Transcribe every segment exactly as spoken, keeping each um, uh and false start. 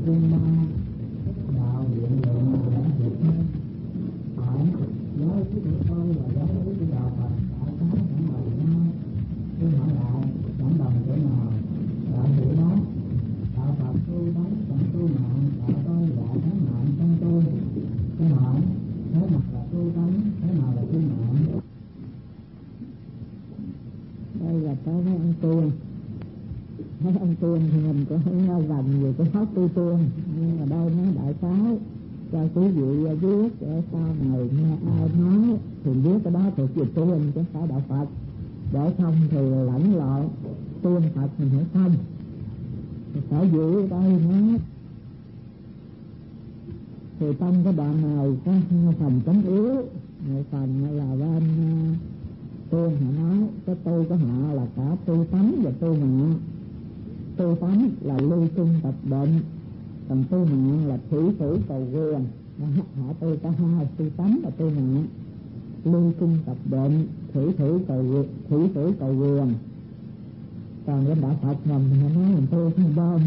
chuyên ba đạo viện lượng là việc hơn hỏi nói với tụi tôi là giáo lý của đạo Phật tại sao chẳng đồng nhau. Tôi hỏi lại chẳng đồng chỗ nào. Đạo hữu đó đạo Phật tu tánh chẳng tu mạng, đạo tôi dạy thánh mạng trong tôi. Tôi hỏi thế nào là tu tánh, thế nào là tu mạng? Đây là có mấy ông tuôn, mấy ông tuôn thì mình cũng không rành về cái pháp tu tuôn, nhưng mà đây nói đại khái cho quý vị biết để sau này nghe ai nói thì biết cái đó thuộc về tuôn chứ không phải đạo Phật, để không thì lẫn lộn tuôn Phật mình hiểu không. Thì sở dĩ đây nói thì trong cái đoạn này có phần chấm yếu, một phần là bên tuôn họ nói cái tu của họ là cả tu tánh và tu mạng. Tu tánh là lưu trung tập định, còn tu mạng là thủy thủ cầu quyền. Họ tu cả hai, tu tánh và tu mạng. Lưu trung tập định, thủy thủ cầu thủy thủ cầu quyền. Còn bên đạo Phật mình thì họ nói mình tu không bom.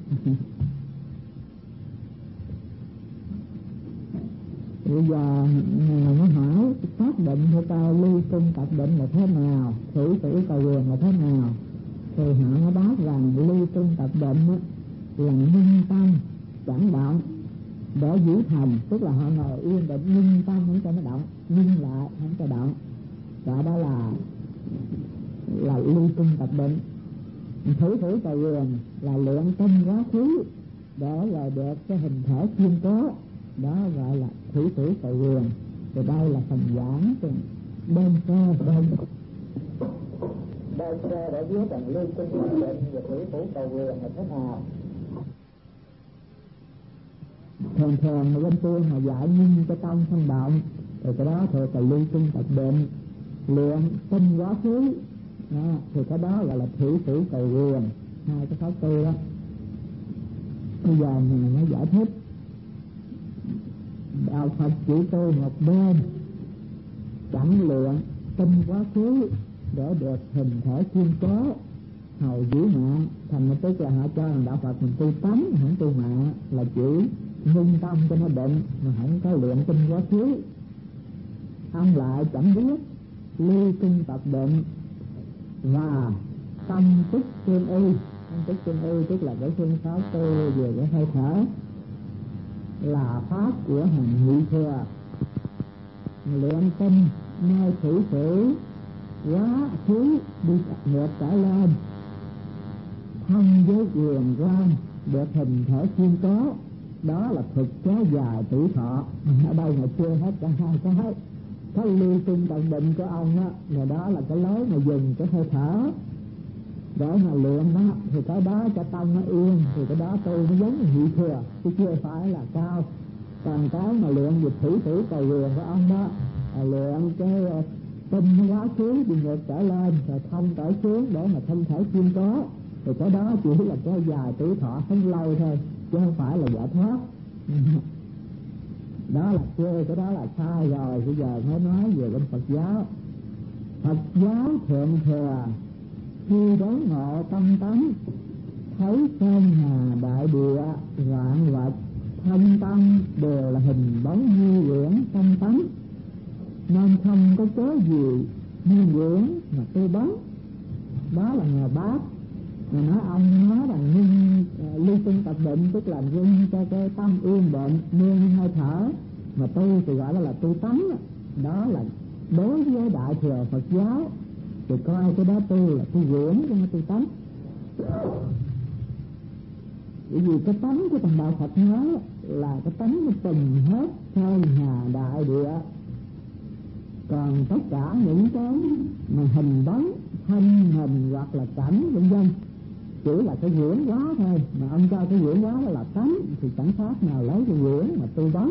Bây giờ người nó hỏi xác định của ta lưu trung tập định là thế nào, thủy thủ cầu quyền là thế nào, thì họ nó đáp rằng lưu trung tập định là minh tâm chẳng động để giữ thành, tức là họ ngồi yên định minh tâm không cho nó động, minh lại không cho động, và đó là là lưu trung tập định. Thủy thủ cầu quyền là luyện tinh quá khứ để rồi được cái hình thể kiên cố, đó gọi là thủy thủ cầu quyền. Thì đây là phần giảng đơn sơ đơn đơn sơ để viết rằng lưu trung tập định và thủy thủ cầu quyền là thế nào. Thường thường mà bên tôi mà dạy nhưng cái tâm không động thì cái đó thuộc là lưu trung tập định. Luyện tinh quá khứ đó, thì cái đó gọi là thủy thủ cầu quyền, hai cái pháp tu đó. Bây giờ mình mới giải thích đạo Phật chỉ tu một bên, chẳng luyện tinh quá khứ để được hình thể kiên cố hầu giữ mạng. Thành tức là họ cho rằng đạo Phật mình tu tánh không tu mạng, là chỉ ngưng tâm cho nó định mà không có luyện tinh quá khứ. Ông lại chẳng biết lưu trung tập định và tâm tức chuyên y. Tâm tức chuyên y tức là cái phương pháp tu về cái hơi thở, là pháp của hàng nhị thừa. Luyện tinh nơi thủy thủ quá khứ đi ngược trở lên, thân với quyền quan được hình thể kiên cố, đó là thực kéo dài tuổi thọ. Ở đây mà chưa hết cả hai cái. Cái lưu trung tập định của ông á, là đó là cái lối mà dùng cái hơi thở để mà luyện đó, thì cái đó cho tâm nó yên, thì cái đó tôi nó giống như nhị thừa chứ chưa phải là cao. Còn cái mà luyện về thủy thủ cầu quyền của ông đó là luyện cái tinh nó quá khứ đi ngược trở lên rồi thông trở xuống để mà thân thể kiên cố, thì cái đó chỉ là cái dài tuổi thọ không lâu thôi chứ không phải là giải thoát. Đó là chơi, cái đó là sai rồi. Bây giờ mới nói về bên Phật giáo. Phật giáo thượng thừa khi đốn ngộ tâm tánh, thấy sơn hà đại địa vạn vật thân tâm đều là hình bóng như quyển tâm tánh, nên không có cớ gì như quyển mà tôi bóng. Đó là nhà Bác mà nói ông nói rằng nhưng uh, lưu trung tập định tức là ngưng cho cái tâm yên định nương hơi thở, mà tu thì gọi là là tu tánh. Đó là đối với đại thừa Phật giáo thì coi cái đó tu là tu quyển chứ không tu tánh. Bởi vì cái tánh của thằng đạo Phật nói là cái tánh của từng hết sơn hà đại địa, còn tất cả những cái mà hình bóng thân hình hoặc là cảnh vân vân chỉ là cái quyển hóa thôi. Mà ông cho cái quyển hóa đó là tánh thì chẳng khác nào lấy cái quyển mà tu bóng.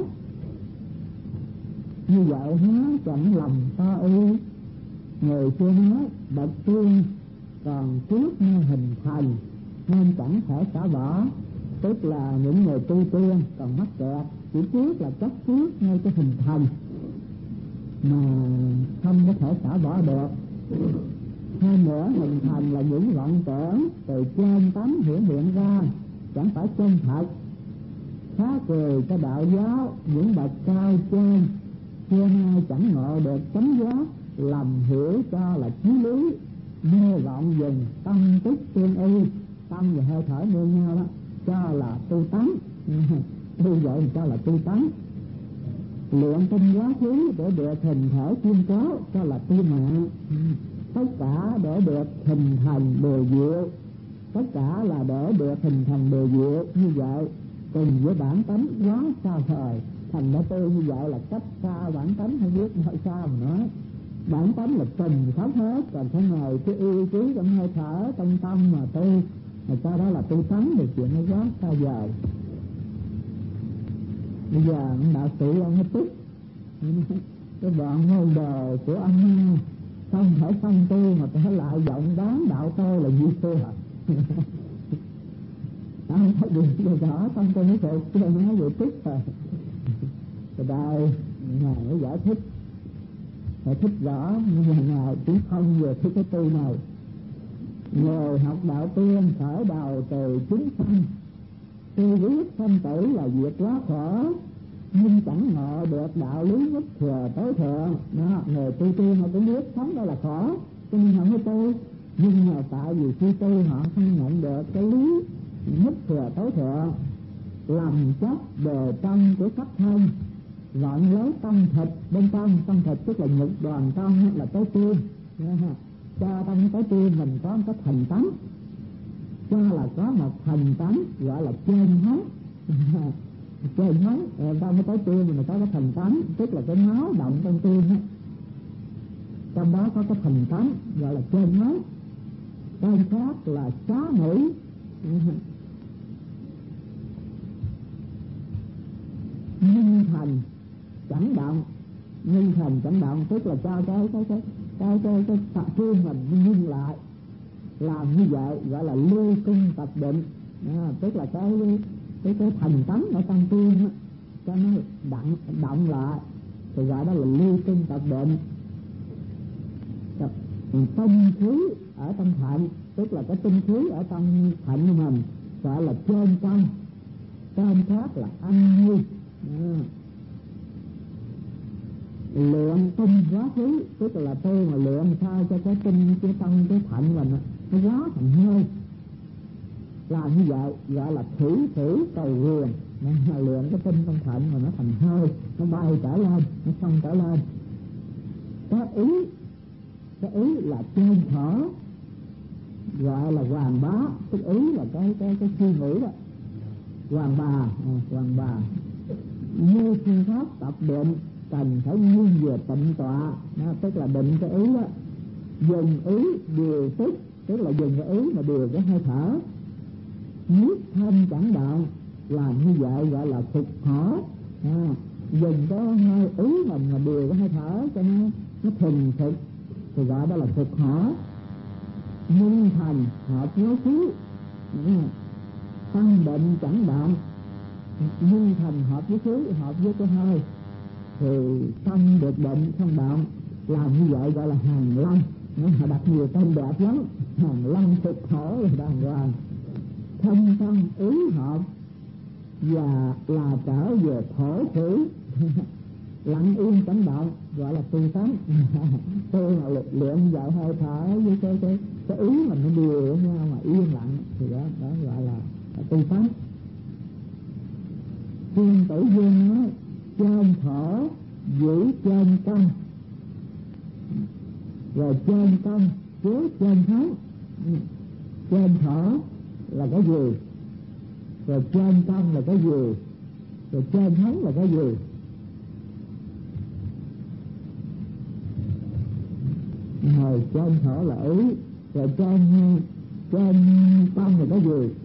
Như vậy hóa chẳng lầm to ư. Người chưa nói bậc tiên còn trước nơi hình thành nên chẳng thể xả bỏ, tức là những người tu tiên còn mắc kẹt chỉ trước là chấp trước ngay cái hình thành mà không có thể xả bỏ được. Hơn nữa hình thành là những vọng tưởng từ trên tánh hiển hiện ra, chẳng phải chân thật, phá cười cho đạo giáo những bậc cao trên, xưa nay chẳng ngộ được chánh giác, lầm hiểu cho là chí lý, mê vọng dùng tâm tức tương y, tâm và hơi thở nương nhau đó cho là tu tánh. Tu vậy cho là tu tánh. Luyện tinh quá khứ để được hình thể kiên cố cho là tu mạng. Tất cả để được hình thành bề diệu, tất cả là để được hình thành bề diệu như vậy, cùng với bản tánh quá xa vời. Thành đã tu như vậy là cách xa bản tánh, không biết nói sao mà nói. Bản tánh là tình khắp hết, còn cái này cái ý chí trong hơi thở trong tâm mà tu, mà cho đó là tu tánh thì chuyện nó quá xa vời. Bây giờ ông đạo sĩ ông nó tức cái bọn môn đồ của ông không thể không tu mà trở lại giọng đáng đạo tôi là gì xưa hả? Ông thấy được rồi rõ xong tôi mới thuộc tôi nói vậy tức rồi. Rồi đây ngài mới giải thích, giải thích rõ nhưng mà ngài cũng không về cái cái tu này. Người học đạo tiên khởi đầu từ chúng sanh, tuy biết sanh tử là việc quá khổ, nhưng chẳng ngộ được đạo lý nhất thừa tối thượng. Đó, người tu tiên họ cũng biết sống đó là khổ, cho nên họ mới tu. Nhưng mà tại vì khi tu họ không nhận được cái lý nhất thừa tối thượng, làm chấp bề trong của sắc thân, gọn lấy tâm thịt bên trong. Tâm thịt tức là nhục đoàn trong là tối tiên, cho trong tối tiên mình có một cái thành tánh, cho là có một thành tánh gọi là trên hết. Trên hết trong cái tối tiên mình có cái thành tánh, tức là cái máu động trong tiên đó. Trong đó có cái thành tánh gọi là trên hết. Tên khác là xá mũi. Nhân thành chẳng động, nhân thành chẳng động tức là cho cái cái cái cái cái cái tập trung mình ngưng lại. Làm như vậy gọi là lưu cung tập định, à, tức là cái cái cái thành tánh ở trong tim á, cho nó động động lại thì gọi đó là lưu cung tập định. Tập tinh khí ở trong thận, tức là cái tinh khí ở trong thận của mình gọi là trên trong. Tên khác là âm nhu. À, luyện tinh quá khứ tức là tôi mà luyện sao cho cái tinh cái trong cái thận mình nó quá thành hơi. Làm như vậy gọi là thủy thủy cầu quyền, mà luyện cái tinh trong thận mà nó thành hơi, nó bay trở lên, nó xông trở lên. Cái ý, cái ý là trên thở, gọi là hoàng bá, cái ý là cái cái cái suy nghĩ đó, hoàng bà, à, hoàng bà. Như phương pháp tập định cần phải nghiêng về tịnh tọa, đó, tức là định cái ý đó, dùng ý điều tức, tức là dùng cái ý mà điều cái hơi thở. Niết thanh chẳng động, làm như vậy gọi là phục hở, à, dùng cái hơi ý mình mà điều cái hơi thở cho nó nó thuần thực thì gọi đó là phục hở. Nhân thành hợp với khí, tâm định chẳng động, nhân thành hợp với khí, hợp với cái hơi thì tâm được định không động. Làm như vậy gọi là hàng lâm, nó đặt nhiều tên đẹp lắm, hàng lâm phục hở là đàng hoàng. Thân tâm ý hợp và là trở về thổ thủy, lặng yên chẳng động gọi là tu tánh. Tôi mà luyện dạo hơi thở với cái cái cái ý mình nó điều nhau mà yên lặng thì đó đó gọi là, là tu tánh. Thiên Tử Dương nói trên thổ giữ trên công, rồi trên công chứa trên thắng. Trên thổ là cái gì, rồi trên công là cái gì, rồi trên thắng là cái gì. Rồi trên thổ là ý, rồi trên trên công là cái gì.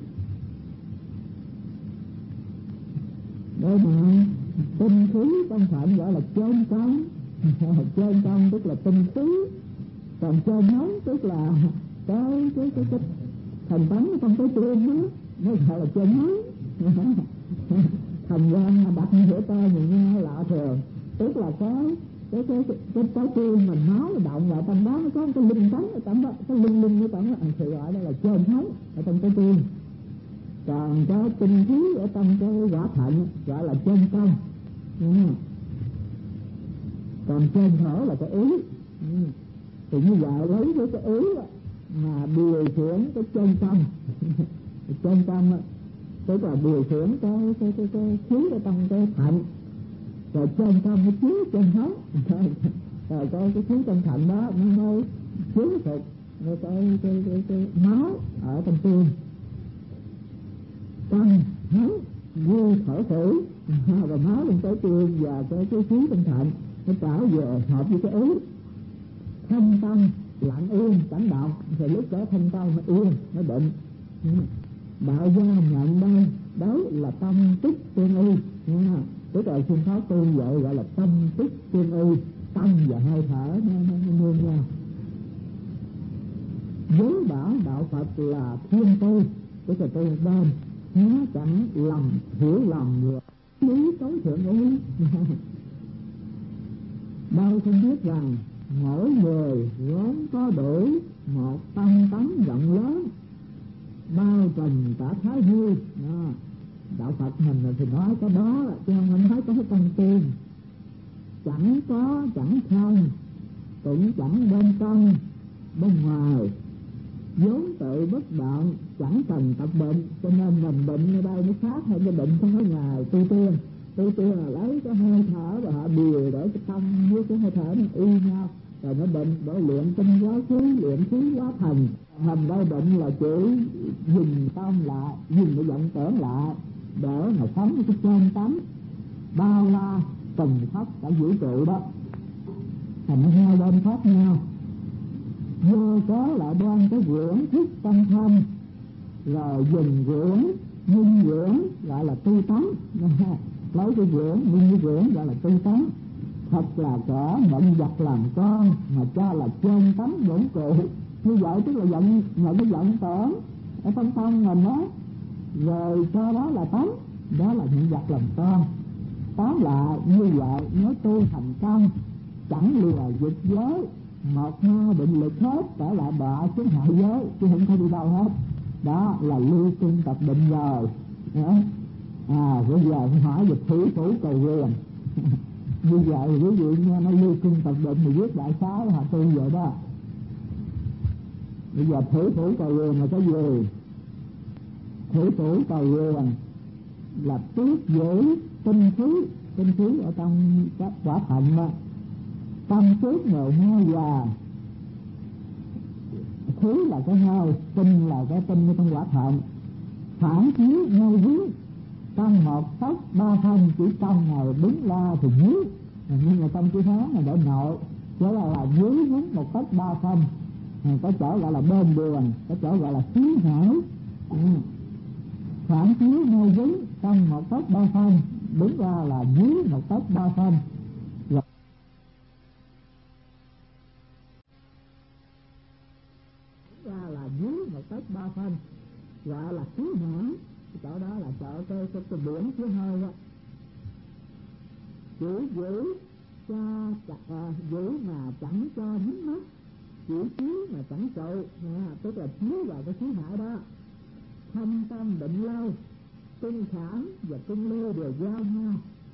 Đây mà tinh khí trong thận gọi là trên công. Trên công tức là tinh khí, còn trên hóng tức là cái cái cái cái thành tánh trong cái tim đó, nó gọi là trên hóng. Thành ra đặt giữa tay mình nghe lạ thường, tức là cái cái cái cái cái trái tim mình máu động lại trong đó nó có cái linh tánh ở trong đó, cái linh linh ở trong đó thì gọi đó là trên hóng ở trong cái tim. Còn cái tinh khí ở trong cái quả thận gọi là chân công. Ừ. Còn chân thổ là cái ý. Ừ. Thì như vậy lấy cái cái ý mà điều khiển cái chân công. Chân công tức là điều khiển cái cái cái cái khí ở trong cái thận, rồi chân công nó chiếu chân thấu, rồi cái cái khí trong thận đó nó mới chiếu phục cái cái cái cái, cái máu ở trong tim. Tâm hán như thở thử rồi máu trong trái tim và cái cái khí trong thận nó trở về hợp với cái ý. Thanh tâm lặng yên chẳng động, thì lúc đó thanh tâm nó yên nó định. Đạo gia nhận đây đấy là tâm tích tương y nha. Tức là phương pháp tu vậy gọi là tâm tích tương y, tâm và hơi thở nó nó nương nhau. Giới bảo đạo Phật là thiên tu, tức là tu bên nó chẳng lầm hiểu lầm được lý tối thượng ấy. Đâu không biết rằng mỗi người vốn có đủ một tâm tánh rộng lớn bao trùm cả thái dương. Đạo Phật mình thì nói cái đó chứ không nói có cái con tim. Chẳng có chẳng không, cũng chẳng bên trong bên ngoài, vốn tự bất động, chẳng cần tập bệnh. Cho nên mình bệnh ở đây nó khác hơn cái bệnh trong cái ngày tu tiên. Tu tiên là lấy cái hơi thở và họ điều để cái tâm với cái hơi thở nó y nhau, rồi nó bệnh để luyện tinh hóa khí, luyện khí hóa thần. Hầm đây bệnh là chỉ dừng tâm lại, dừng cái vọng tưởng lại để mà sống cái chân tánh bao la tầng thấp cả vũ trụ đó. Thành nó hai bên khác nhau. Vô có lại đoan cái dưỡng thức tâm thân, rồi dừng dưỡng minh dưỡng gọi là tu tánh. Lấy cái dưỡng minh dưỡng gọi là tu tánh. Thật là có nhận vật làm con mà cho là chân tánh vững cụ. Như vậy tức là giận nhận cái vọng tưởng ở trong tâm mình đó, rồi cho đó là tánh, đó là những vật làm con. Tóm lại như vậy nếu tu thành công chẳng lìa dục giới, một hai định lực hết trở lại đọa xuống hạ giới chứ không có đi đâu hết. Đó là lưu kinh tập định rồi. À bây giờ phải hỏi về thủy phủ cầu quyền. Như vậy ví dụ như nó lưu kinh tập định thì viết đại xá họ tu vậy đó. Bây giờ thủy phủ cầu quyền là cái gì? Thủy phủ cầu quyền là tiết giữ tinh khí, tinh khí ở trong các quả thận đó. Tâm tiết người hai già, khí là cái hơi, tinh là cái tinh ở trong quả thận. Phản chiếu ngay dưới trong một tấc ba phân, chỉ trong ngày đứng la thì dưới, nhưng mà trong chữ Hán là để nội, chứ là, là dưới nhấn một tấc ba phân. Có chỗ gọi là bên đường, có chỗ gọi là xí hải. Ừ. Phản chiếu ngay dưới trong một tấc ba phân, đứng ra là dưới một tấc ba phân. Ra là dưới một tấc ba phân gọi là khí hải. Chỗ đó là chỗ cái cái, cái biển phía hơi đó. Chỉ giữ cho à, giữ mà chẳng cho dính mắt, chỉ chiếu mà chẳng trụ, à, tức là chiếu vào cái khí hải đó. Thâm tâm định lâu, tinh khảm và tinh lưu đều giao nhau.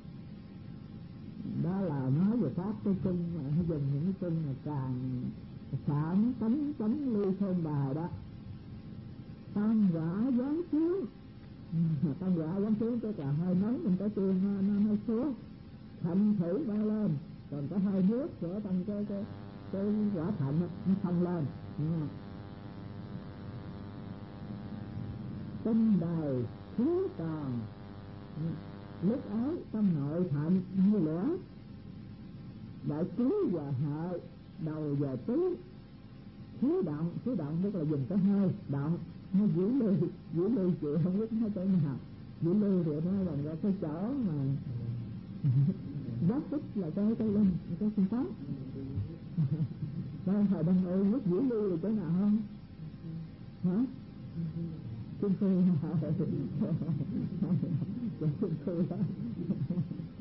Đó là nói về pháp cái kinh mà nó dùng những cái kinh mà càng khảm tánh tánh lưu sơn bài đó. Tâm quả giáng xuống, tâm quả giáng xuống tức là hơi nóng mình cái tiên nó nó hơi xuống, thận thử bay lên, còn có hơi nước của trong cái cái cái quả thận nó không lên. Tinh đầy khí còn, lúc ấy tâm nội thận như lửa, đại khí và hợi đầu về tứ. Khí động, khí động tức là dùng cái hơi động, nó giữ lưu, giữ lưu chịu không biết nó chỗ nào. Giữ lưu thì nó là ra cái chỗ mà giáp tích là cái cái lưng, cái xương tóc. Đây hồi đông y lúc giữ lưu là chỗ nào không? Hả? Trung thư hả? Trung thư đó.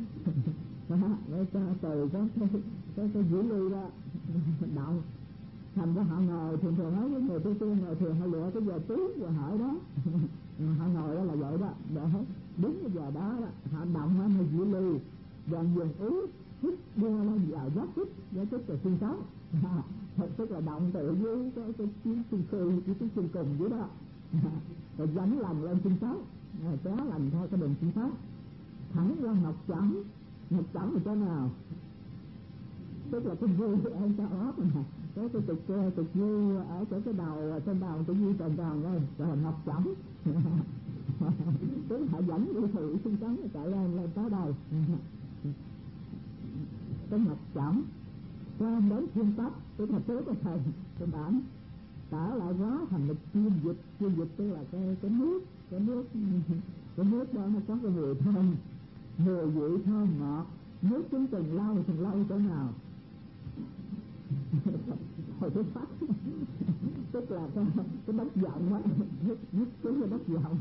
Đó, để cho từ có cái cái cái giữ lưu đó động. thành ra họ ngồi thường thường nói với người tu tiên ngồi thường họ lựa cái giờ tiếng giờ hỏi đó họ ngồi đó là vậy đó, để đúng cái giờ đó, đó họ động ở nơi dĩ ly dần dần uống hít đưa lên vào giáp hít giáp hít rồi xương sống thật tức là động tự với cái cái tiếng xương khư cái tiếng xương cùng dưới đó rồi dẫn lành lên xương sống rồi kéo lành theo cái đường xương sống thẳng qua ngọc chẩm. Ngọc chẩm là chỗ nào? Tức là cái vui em cho ớt mà có cái cục kia cục vui ở chỗ cái đầu trên đầu cái vui tròn tròn đây gọi là ngọc chẩm. Tức họ dẫn đi thử xương sống chạy lên lên tới đây cái ngọc chẩm cho đến thiên tóc, tức là trước cái thầy cái bản trở lại quá thành một chuyên dịch. Chuyên dịch tức là cái cái nước cái nước cái nước đó nó có cái mùi thơm, mùi vị thơm ngọt. Nước chúng từng lâu từng lâu chỗ nào hồi thứ phát tức là cái cái đất vọng á, nước nước xuống cái đất vọng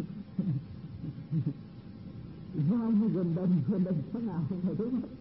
vai như gần đình gần đình chỗ nào hồi thứ phát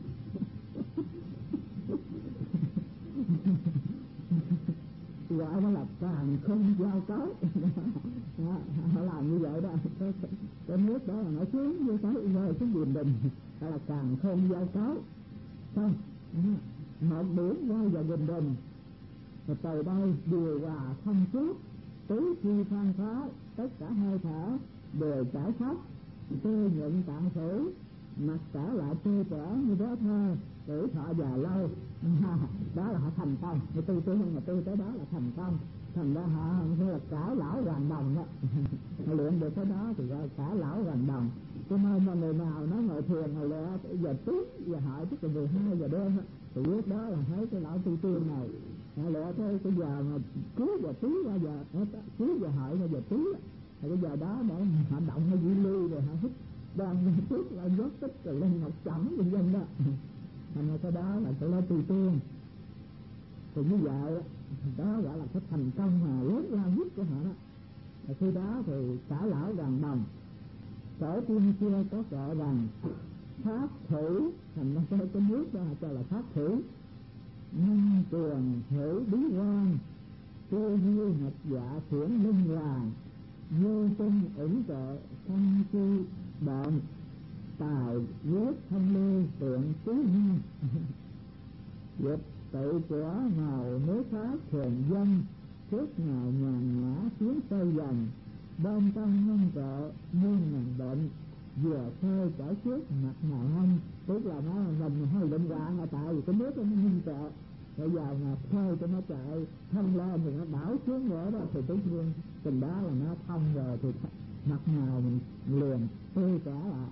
gọi đó là càng không giao cấu. Họ làm như vậy đó, cái, cái nước đó là nó xuống như cái rơi xuống điềm đình, đó là càng không giao cấu. Không, một điểm rơi vào điềm đình, rồi từ đây điều hòa thông suốt, tứ chi phan phá, tất cả hơi thở đều trải khắp, tư nhận tạng phủ, mặt trở lại tươi trẻ như đó thơ, tuổi thọ già lâu. Đó là họ thành công, cái tư tưởng mà tư tới đó là thành công. Thành ra họ như là cả lão hoàng đồng đó. Họ luyện được cái đó thì gọi cả lão hoàng đồng. Cho nên mà người nào nói ngồi thiền ngồi lẽ giờ tiếng giờ hỏi tức là mười hai giờ đêm thì biết đó là thấy cái lão tư tiên này. Họ lẽ tới cái giờ mà cuối giờ tí qua giờ cuối giờ hỏi qua giờ tí thì cái giờ đó để họ động nó dĩ ly rồi họ hít đang trước là dốt tích rồi lên ngọc chẩm dân dân đó. Thành ra cái đó là cái lão tư tiên. Thì như vậy đó gọi là cái thành công mà lớn lao nhất của họ đó. Và khi đó thì cả lão hoàng đồng tổ tiên xưa có gọi rằng pháp thử, thành ra cái, cái nước đó cho là pháp thử. Nhân trường thử bí quan tư duy nhập dạ chuyển linh hoàng vô tinh ẩn trợ thanh chi đoạn tài viết thông lê tượng tứ nhiên dịch tự của ngầu nước khác thường dân trước ngài nhàn nhã xuống sâu dần bên trong nhân trợ muôn ngàn bệnh vừa thơ trở trước mặt ngài hân. Tức là nó mình hơi định quạng là tại vì cái nước nó nhân trợ bây giờ mà thơ cho nó chạy thông lên thì nó đảo xuống nữa đó thì tất nhiên tình đó là nó thông rồi thì mặt nào mình liền tươi cả lại.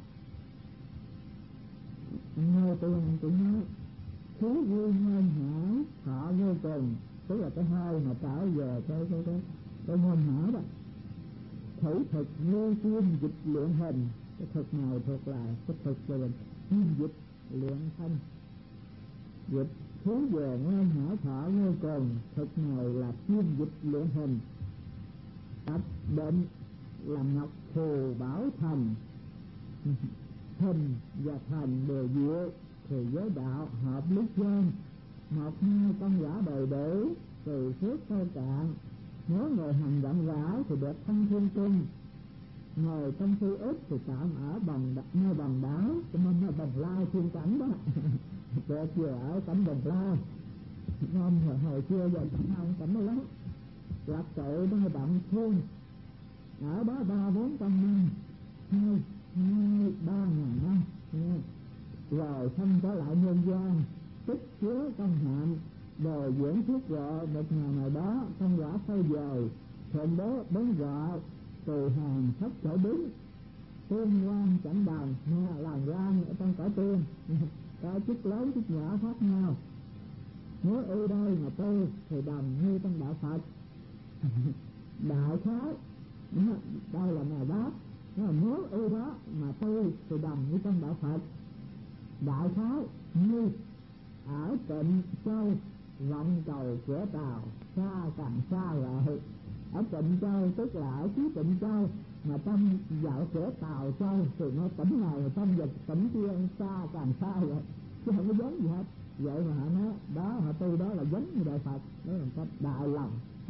Nghe tôi cũng nói khí vui nguyên hảo họ vô cùng, tức là cái hơi mà trở về cái cái cái cái nguyên hảo đó. Thử thực vô chuyên dịch luyện hình, cái thực này thuộc là cái thực về chuyên dịch luyện thân. Dịch thú về nguyên hảo thọ vô cùng, thực này là chuyên dịch luyện hình. Tập định là ngọc phù bảo thành, hình và thành đều diệu thì giới đạo hợp lý dân một hai công quả đầy đủ từ phước sâu cạn. Nếu người hành rộng rãi thì được thân thiên cung, ngồi trong thư ít thì tạm ở bằng nơi bằng đá, cho nên là bằng lai thiên cảnh đó. Được vừa ở cảnh bằng lai ngon hồi, hồi xưa giờ cảnh không cảnh đó lắm lạc tội đó đặng thương ở đó ba bốn trăm năm hai hai ba ngàn năm rồi xong trở lại nhân gian tích chứa công hạnh đồ dưỡng thuốc gọ một ngày nào đó công quả sâu dời thượng bố đến gọ từ hàng thấp trở đứng tương quan chẳng đồng nghe làm quan ở trong cõi tiên có chức lớn chức nhỏ khác nhau. Nếu ưu đây mà tu thì đồng như trong đạo Phật. Đạo khái đây là ngày đó, nếu ưu đó mà tu thì đồng như trong đạo Phật. Đại khái như ở Tịnh Châu vọng cầu cửa Tàu xa càng xa lại. Ở Tịnh Châu tức là ở phía Tịnh Châu mà trong dạo cửa Tàu Châu thì nó tỉnh này trong dịch tỉnh kia xa càng xa vậy chứ không có giống gì hết. vậy mà họ nói đó, họ tu đó là giống như Đại Phật, đó là cách đại lòng.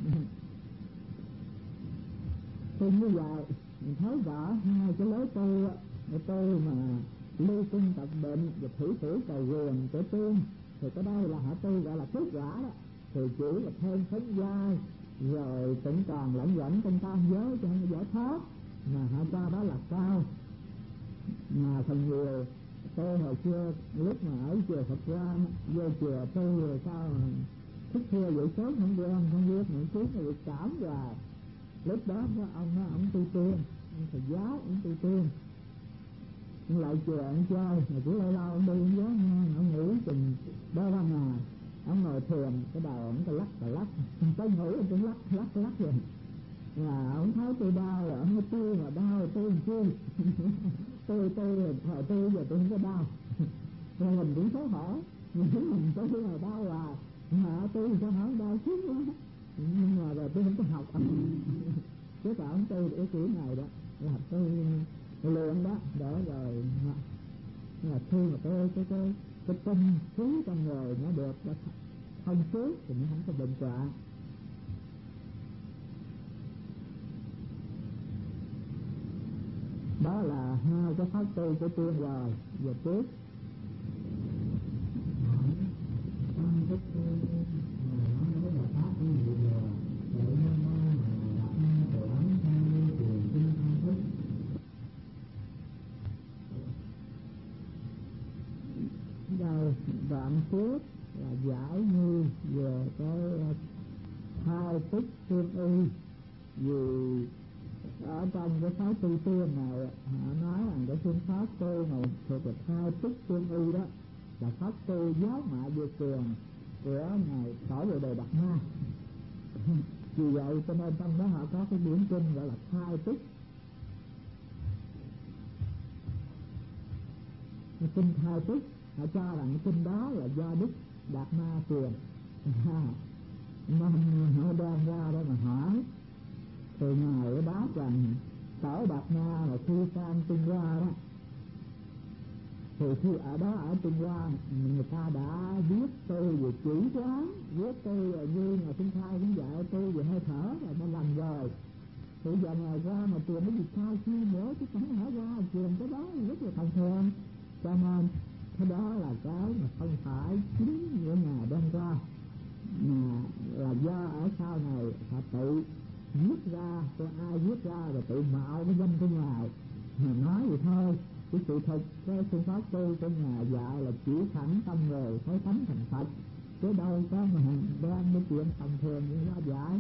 Thì như vậy mình thấy rõ hai cái lối tu, cái tu mà lưu tinh tập định và thủy thủ cầu quyền của tiên, thì cái đây là họ tu gọi là kết quả đó, thì chỉ là thêm phấn giai rồi cũng còn lãnh dẫn trong tam giới cho nó giải thoát, mà họ cho đó là cao. Mà phần nhiều tôi hồi xưa lúc mà ở chùa Phật Quang vô chùa tu rồi sao thức khuya dậy sớm không được, không biết những tiếng là bị cảm hoài. Lúc đó có ông nói ông tu tiên, ông thầy giáo ông tu tiên, ông lại chùa ông chơi, mà cứ lâu lâu ông đi ông giáo nghe, ông ngủ chừng ba ba ngày, ông ngồi thiền cái đầu ông cái lắc cái lắc, tới ngủ ông cũng lắc lắc lắc rồi. Và ông thấy tôi đau rồi ông nói tôi mà đau tôi làm chi tôi tôi rồi thời tôi giờ tôi không có đau. Rồi mình cũng xấu hổ, mình thấy mình tôi mà đau là mà tôi sao không đau chứ quá, nhưng mà rồi tôi không có học chứ cả ông tôi để kiểu này đó là tôi luyện đó đó rồi là khi mà tôi cái cái cái tinh khí trong người nó được thông suốt thì nó không có bệnh hoạn. Đó là hai cái pháp tu của tiên rồi. Giờ tiếp trong cái nó nói là pháp tu gì rồi vậy nên mà đặt ra từ ấn theo như truyền kinh an thức đây đoạn trước là giải như về cái hai tích tiên y. Vì ở trong cái pháp tu tiên này họ nói rằng cái phương pháp tu này thuộc về hai tích tiên y, đó là pháp tu giáo mạ về quyền của ngài Tổ Bồ Đề Đạt Ma. Vì vậy cho nên trong đó họ có cái điển kinh gọi là khai tích. Cái kinh khai tích họ cho rằng cái kinh đó là do Đức Đạt Ma truyền. Nên họ đem ra đây mà hỏi thì ngài đáp rằng Tổ Đạt Ma là khi sang Trung Hoa đó, thì khi ở đó ở Trung Hoa người ta đã viết tôi về chỉ quán, viết tôi như ngày Trung Khai cũng dạy tôi về hơi thở là nó làm rồi. Thì giờ ngày ra mà truyền cái gì khai chi nữa chứ chẳng hở ra truyền cái đó rất là thông thường. Cho nên cái đó là cái mà không phải chính của nhà đem ra, mà là do ở sau này họ tự viết ra, cho ai viết ra rồi tự mạo cái danh của ngài mà nói vậy thôi. Cái sự thật cái phương pháp tu của nhà dạy là chỉ thẳng tâm rồi thấy thánh thành Phật, chứ đâu có mà đem cái chuyện thông thường như đó dạy.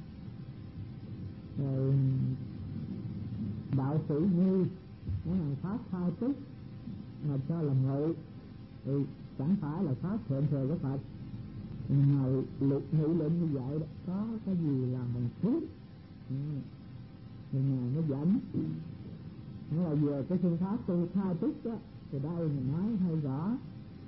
Rồi đạo sĩ Nhi nó là pháp khai tích mà cho làm ngự thì chẳng phải là pháp thượng thừa của Phật. Ngài lục nghị luận như vậy đó, có cái gì là mình phước ừ. Thì ngài nó dẫn nó là về cái phương pháp tu khai tích đó, thì đây mình nói hơi rõ.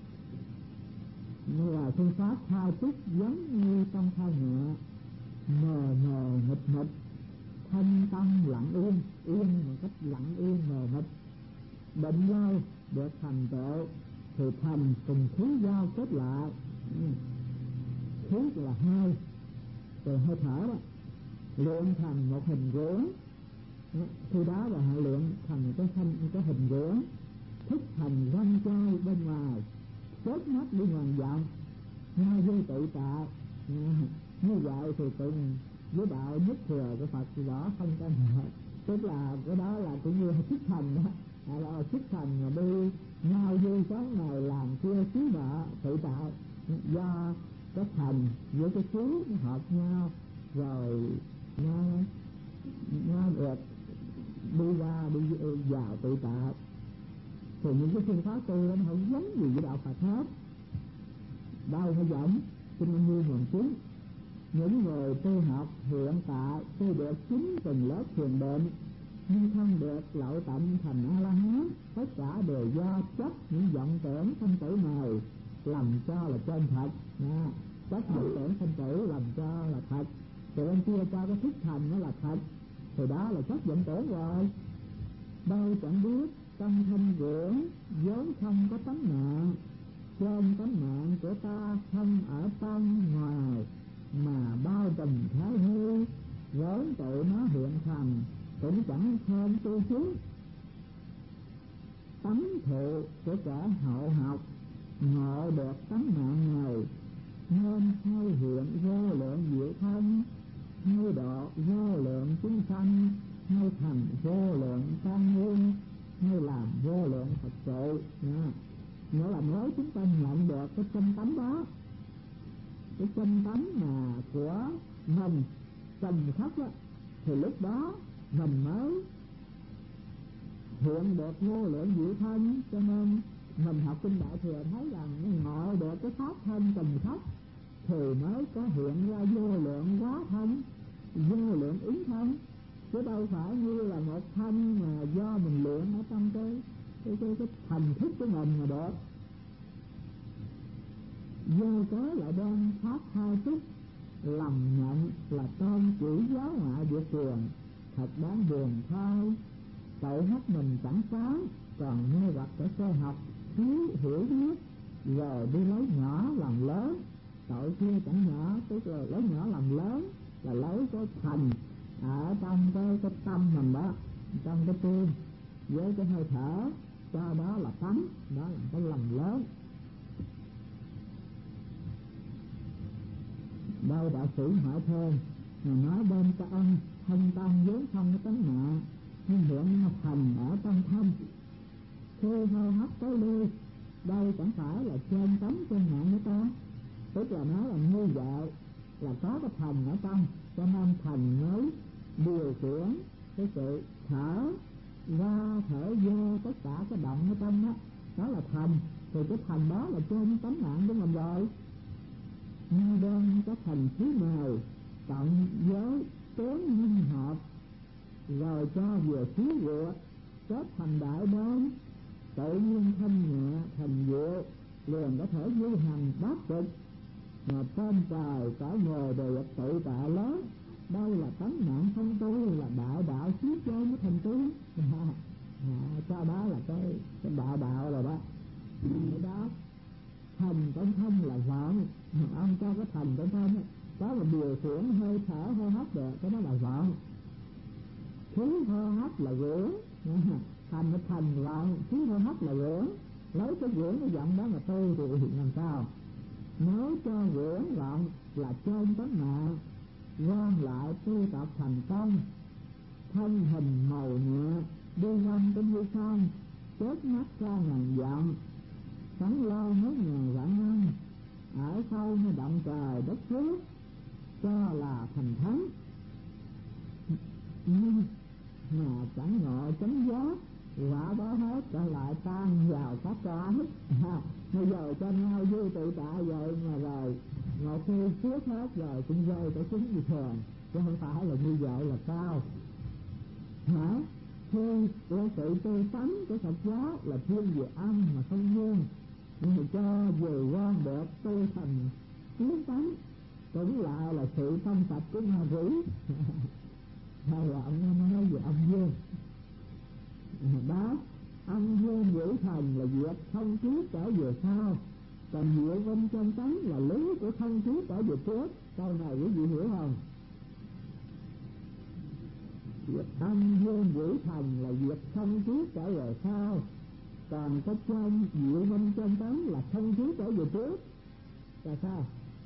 Như là phương pháp khai tích giống như trong khai nhẹ, mờ mờ mịt mịt, thanh tâm lặng yên, yên một cách lặng yên mờ mịt. Định lâu được thành tựu thì thành cùng khí giao kết lại. Khí là hai, từ hơi thở đó, luyện thành một hình rưỡng. Khi đó là họ luyện thành cái thanh cái hình rưỡng, thức thành răng trai bên ngoài, chớp mắt đi ngàn dặm, ngay vô tự tại. Như vậy thì tự với đạo nhất thừa của Phật thì rõ không có hợp. Tức là cái đó là cũng như thức thành đó, là thức thành mà đi nhau vui sáng này làm kia xứ nọ tự tại, do cái thành với cái xứ nó hợp nhau rồi nó nó được đi ra đi vào tự tại. Thì những cái phương pháp tu nó không giống gì với đạo Phật hết. Đâu nó giống kinh Anh Như nguồn chính. Những người tu học hiện tại tu được chính từng lớp thiền định nhưng không được lậu tận thành A La Hán, tất cả đều do chấp những vọng tưởng sanh tử này làm cho là chân thật. Nha, chấp vọng tưởng sanh tử làm cho là thật, thì bên kia cho cái thức thành nó là thật, thì đó là chấp vọng tưởng rồi. Đâu chẳng biết trong thanh dưỡng vốn không có tánh mạng, trên tánh mạng của ta không ở trong ngoài, mà bao trùm thái hư, vốn tự nó hiện thành, cũng chẳng thêm tu chứ. Tánh thụ của kẻ hậu học, ngộ được tánh mạng này, nên hay hiện vô lượng diệu thân, hay độ vô lượng chúng sanh, hay thành vô lượng tam nguyên, hay làm vô lượng Phật sự. Nghĩa là nếu chúng ta nhận được cái chân tánh đó, cái chân tánh mà của mình trầm khắc á, thì lúc đó mình mới hiện được vô lượng diệu thân. Cho nên mình học kinh Đại Thừa thấy rằng ngộ được cái pháp thân trầm khắc thì mới có hiện ra vô lượng hóa thân, vô lượng ứng thân, chứ đâu phải như là một thân mà do mình luyện ở trong cái cái cái, cái thành thức của mình mà được. Vô cớ lại đang pháp hai túc, lầm nhận là tôn chỉ giáo ngoại địa quyền, thật đáng buồn thôi. Tự hết mình chẳng sáng, còn mê hoặc của cơ học, thiếu hiểu biết, rồi đi lấy nhỏ làm lớn. Tội kia chẳng nhỏ, tức là lấy nhỏ làm lớn, là lấy cái thành ở trong cái, cái tâm mình đó, trong cái tim với cái hơi thở, cho đó là tánh, đó là cái lầm lớn. Đâu đạo sĩ hỏi thêm, mà nói bên cái ông thân tâm vốn không có tánh mạng, nhưng hiện thành ở trong thân. Khi hô hấp tới ly, đây chẳng phải là trên tánh trên mạng của ta, tức là nó là như vậy, là có cái thành ở trong, cho nên thành mới điều khiển cái sự thở ra thở vô, tất cả cái động ở trong đó, đó là thành. Thì cái thành đó là trên tánh mạng của mình rồi. Như đơn có thành thứ nào cộng với tướng minh hợp, rồi cho vừa xíu vựa kết thành đại đơn, tự nhiên thanh nhẹ thành diệu, liền có thể du hành bát cực, mà trên trời cả người đều là tự tại lớn. Đâu là tánh mạng không tu, là đại đạo xíu chơi mới thành tướng. Cho đó là cái, cái đại đạo rồi đó. Cái đó thành trong thân là vọng, ông cho cái thành trong thân đó là điều khiển hơi thở hô hấp được, cái đó là vọng. Khí hô hấp là dưỡng, thành cái thành vọng, khí hô hấp là dưỡng. Lấy cái dưỡng cái vọng đó mà tu thì hiện làm sao? Nếu cho dưỡng vọng là trên tánh mạng, gom lại tu tập thành công, thân hình màu nhẹ, đi quanh trên hư không, chớp mắt ra ngàn dặm, sống lo hết ngàn vạn năm, ở sâu như động trời đất trước, cho là thành thánh. Nhưng mà chẳng ngộ chánh giác, quả đó hết trở lại tan vào các cái. Bây giờ cho nhau vui tự tại vậy mà rồi ngộ khi trước hết rồi cũng rơi tới chính như thường, chứ không phải là như vậy là cao. Hả? Khi của sự tư tánh của Phật giáo là thiên về âm mà không dương, nhưng mà cho về quan được tu thành tiến tánh cũng lại là sự tâm sạch của ma quỷ. Hay là ông nói về âm dương đó, âm dương ngũ thần là việc không trước trở về sau, còn diệu vinh trong tánh là lý của không trước trở về trước. Câu này quý vị hiểu không? Việc âm dương ngũ thần là việc không trước trở về sau, còn cái chân diệu vinh trong tánh là không trước trở về trước. Là sao?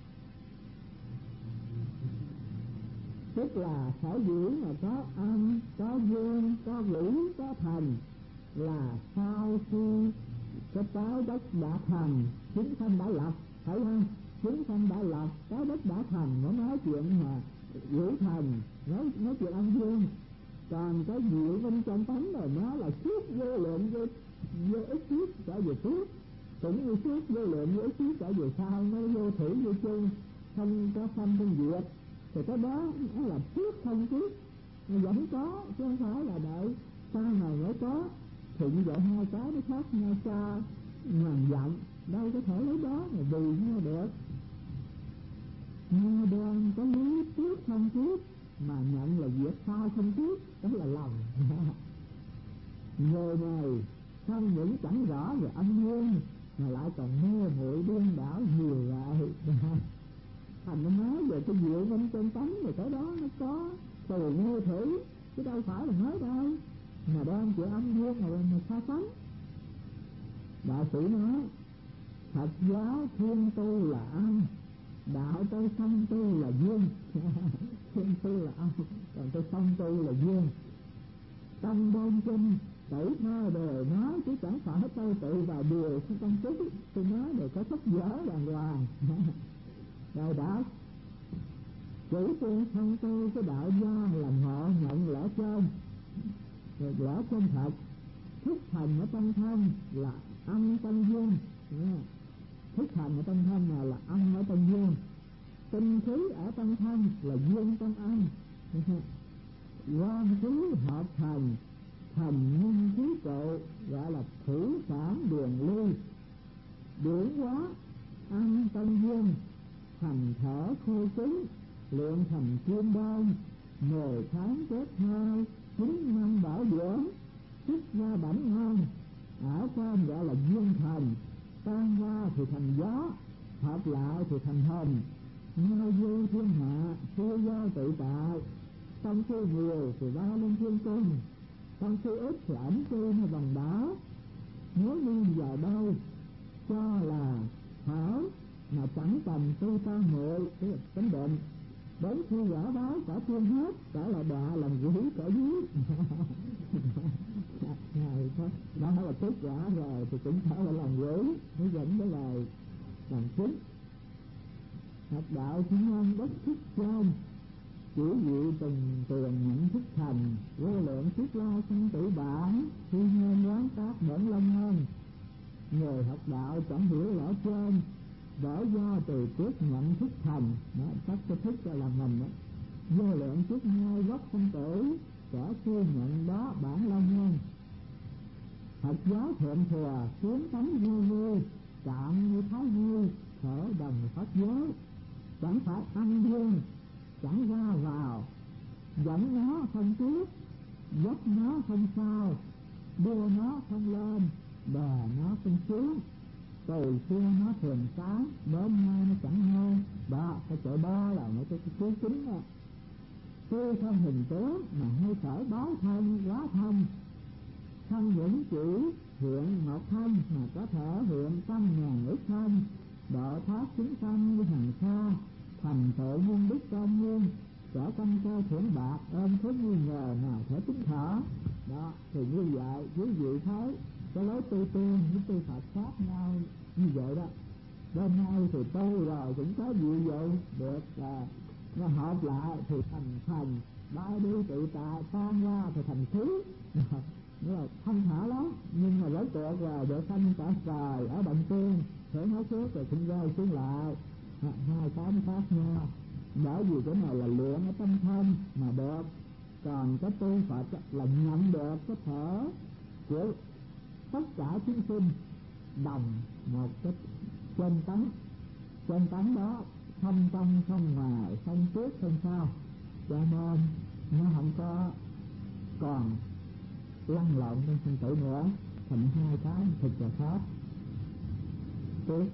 Tức là sở dĩ mà có âm, có dương, có vũ, có thần là sau khi cái trái đất đã thành, chúng sanh đã lập, thấy không? Chúng sanh đã lập, trái đất đã thành, nó nói chuyện mà vũ thần, nói, nói chuyện âm dương. Còn cái diệu vinh trong tánh rồi nó là suốt vô lượng vô, vô ích suốt trở về trước, cũng như suốt vô lượng vô ích suốt trở về sau, nó vô thủy vô chung, không có sanh không diệt. Thì cái đó nó là trước không trước, nó vẫn có chứ không phải là đợi sau này mới có. Thì như vậy hai cái nó khác nhau xa ngàn dặm, đâu có thể lấy đó mà vì nhau được. Nghe đoan có lý trước không trước, mà nhận là việc sau không trước, đó là lòng. Người này không những chẳng rõ về âm dương, mà lại còn mê muội điên đảo nhiều lại. Thành nó nói về cái diệu minh chân tánh thì cái đó nó có từ như thử, chứ đâu phải là nói đâu mà đem chuyện âm dương mà mà xa tánh. Đạo sĩ nói Phật giáo thiên tu là âm, đạo tôi song tu là dương. Thiên tu là âm, còn tôi song tu là dương. Trong đôn kinh tử thơ đều nói, chứ chẳng phải tôi tự vào điều trong công thức. Tôi nói để có sách vở đàng hoàng. Rồi đã chữ tiên song tu cái đạo gia làm họ nhận lẽ trên, rồi lẽ trên thật. Thức thành ở trong thân là âm trong dương, thức thành ở trong thân là, là âm ở trong dương, tinh khí ở trong thân là dương trong âm. Quan khí hợp thành, thành nhân khí cộ, gọi là thủy sản điền ly. Điển hóa âm trong dương, thành thở khô cứng, luyện thành kim đan. Mười tháng kết hai, chín năm bảo dưỡng, xuất ra bảnh ngon. Ở trên gọi là dương thần, tan ra thì thành gió, hợp lại thì thành hồng. Ngao du thiên hạ, siêu do tự tại. Trong khi nhiều thì ba lên thiên cung, trong khi ít thì ẩn cư hay vòng đảo. Nếu đi vào đâu cho là hảo, mà chẳng cần tu ta muội cái tính định. Đến khi quả báo cả tiên hết, cả là đọa làm quỷ cả dưới. Ngày đó, đó là kết quả rồi thì cũng phải là làm quỷ, mới dẫn tới lời làm chính. Học đạo chỉ nên bất thức trên, chỉ vị từng tường nhận thức thành. Vô lượng kiếp la sinh tử bản, khi nên quán tác bổn long hơn. Người học đạo chẳng hiểu rõ trên, bởi do từ trước nhận thức thành. Đó, chắc cái thức cho là mình đó. Vô lượng kiếp hai gốc không tử, sẽ khi nhận đó bản long nhân. Phật giáo thượng thừa kiến tánh vô vi, chạm như thái vui, khởi đồng pháp giới. Chẳng phải âm dương, chẳng ra vào, dẫn nó không trước, dốc nó không sao, đưa nó không lên, đè nó không xuống. Từ xưa nó thường sáng, đến nay nó chẳng hơn. Đó, cái chỗ đó là một cái cứu chính đó. Tuy không hình tướng mà hơi thở báo thân quá thân. Thân những chữ hiện một thân mà có thể hiện trăm ngàn ức thân. Độ thoát chúng sanh như hàng xa, thành tựu muôn đức công nguyên. Trở tâm cơ thưởng bạc, ôm khúc nghi ngờ nào thể tính thở. Đó, thì như vậy, quý vị thấy cái lối tu tiên với tu Phật khác nhau như vậy đó. Bên nay thì tu rồi cũng có diệu dụng được là nó hợp lại thì thành thành, bay đi tự tại, tan ra thì thành khí. Nó là thanh thả lắm, nhưng mà rốt cuộc là để sanh cả trời ở động tiên, thể nói trước rồi cũng rơi xuống lại. Hai cái khác nhau, bởi vì cái này là luyện ở tâm thân mà được, còn cái tu Phật là nhận được cái thở của tất cả chúng sinh đồng một cái chân tánh. Chân tánh đó không trong không ngoài, không trước không sau, cho nên nó không có còn lăn lộn trong sinh tử nữa, thành hai cái thực là khác. Tiếp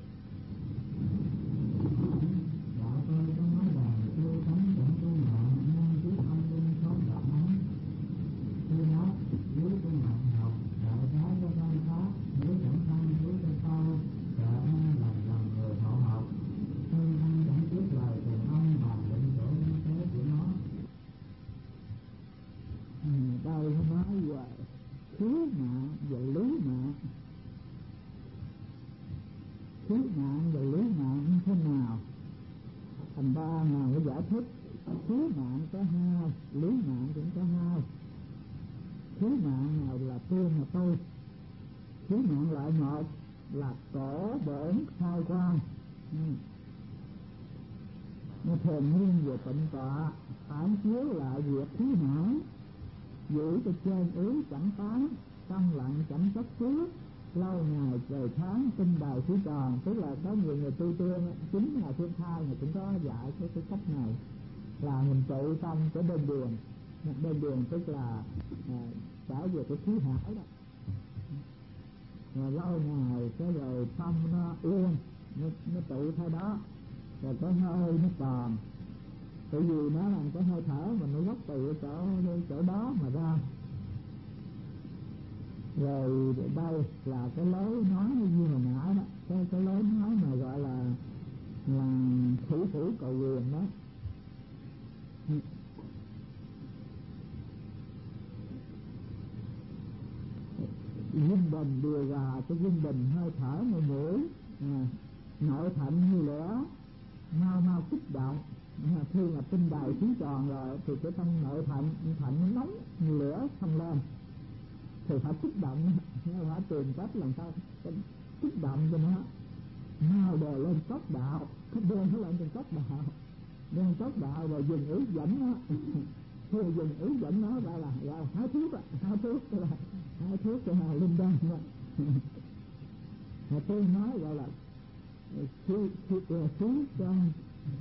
đạo tôi có nói rằng tu tánh chẳng tu mạng, nên biết âm linh không gặp hắn. Tôi nói dưới cái mạng học đại khái cho con pháp, nếu chẳng thân nếu cho sâu, sợ nghe lần lần người họ học. Tôi anh chẳng biết lời từ ông bàn định chỗ như thế của nó. Ừ, đây nó nói về thiếu mạng và lý mạng. Thiếu mạng và lý mạng như thế nào? Thành ba nào để giải thích. Thiếu mạng có hai, lý mạng cũng có hai. Thiếu mạng nào là tiên là tôi. Thiếu mạng loại một là cổ bổn khai quan. Ừ. Nó thường nhiên về tịnh tọa, phản chiếu lại việc thiếu mạng. Giữ cho trên ý chẳng tán, tâm lặng chẳng chấp trước, lâu ngày trời tháng tinh đời chỉ tròn. Tức là có nhiều người tu tiên, chính là thiên thai người cũng có dạy cái, cái cách này là mình tự tâm cái bên đường. Bên đường tức là à, trở về cái khí hải đó. rồi lâu ngày cái rồi tâm nó yên, nó, nó tụ theo đó, rồi cái hơi nó còn, tại vì nó là cái hơi thở mà nó gốc từ chỗ chỗ đó mà ra. Rồi đây là cái lối nói như hồi nãy đó, cái cái lối nói mà gọi là là thủ phủ cầu quyền đó. Dinh bình điều hòa cái dinh bình hơi thở nơi mũi, à, nội thận như lửa mau mau kích động. À, khi mà tinh đầy khí tròn rồi thì cái trong nội thận thận nó nóng như lửa xông lên thì phải kích động, nó phải tìm cách làm sao kích động cho nó mau đè lên cốc đạo, cái đưa nó lên trên cốc đạo, lên cốc đạo rồi dùng ý dẫn nó khi dùng ý dẫn nó ra là ra hái thuốc á, hái thuốc là hái thuốc cho nào linh đan đó. Mà tôi nói gọi là khi khi khi con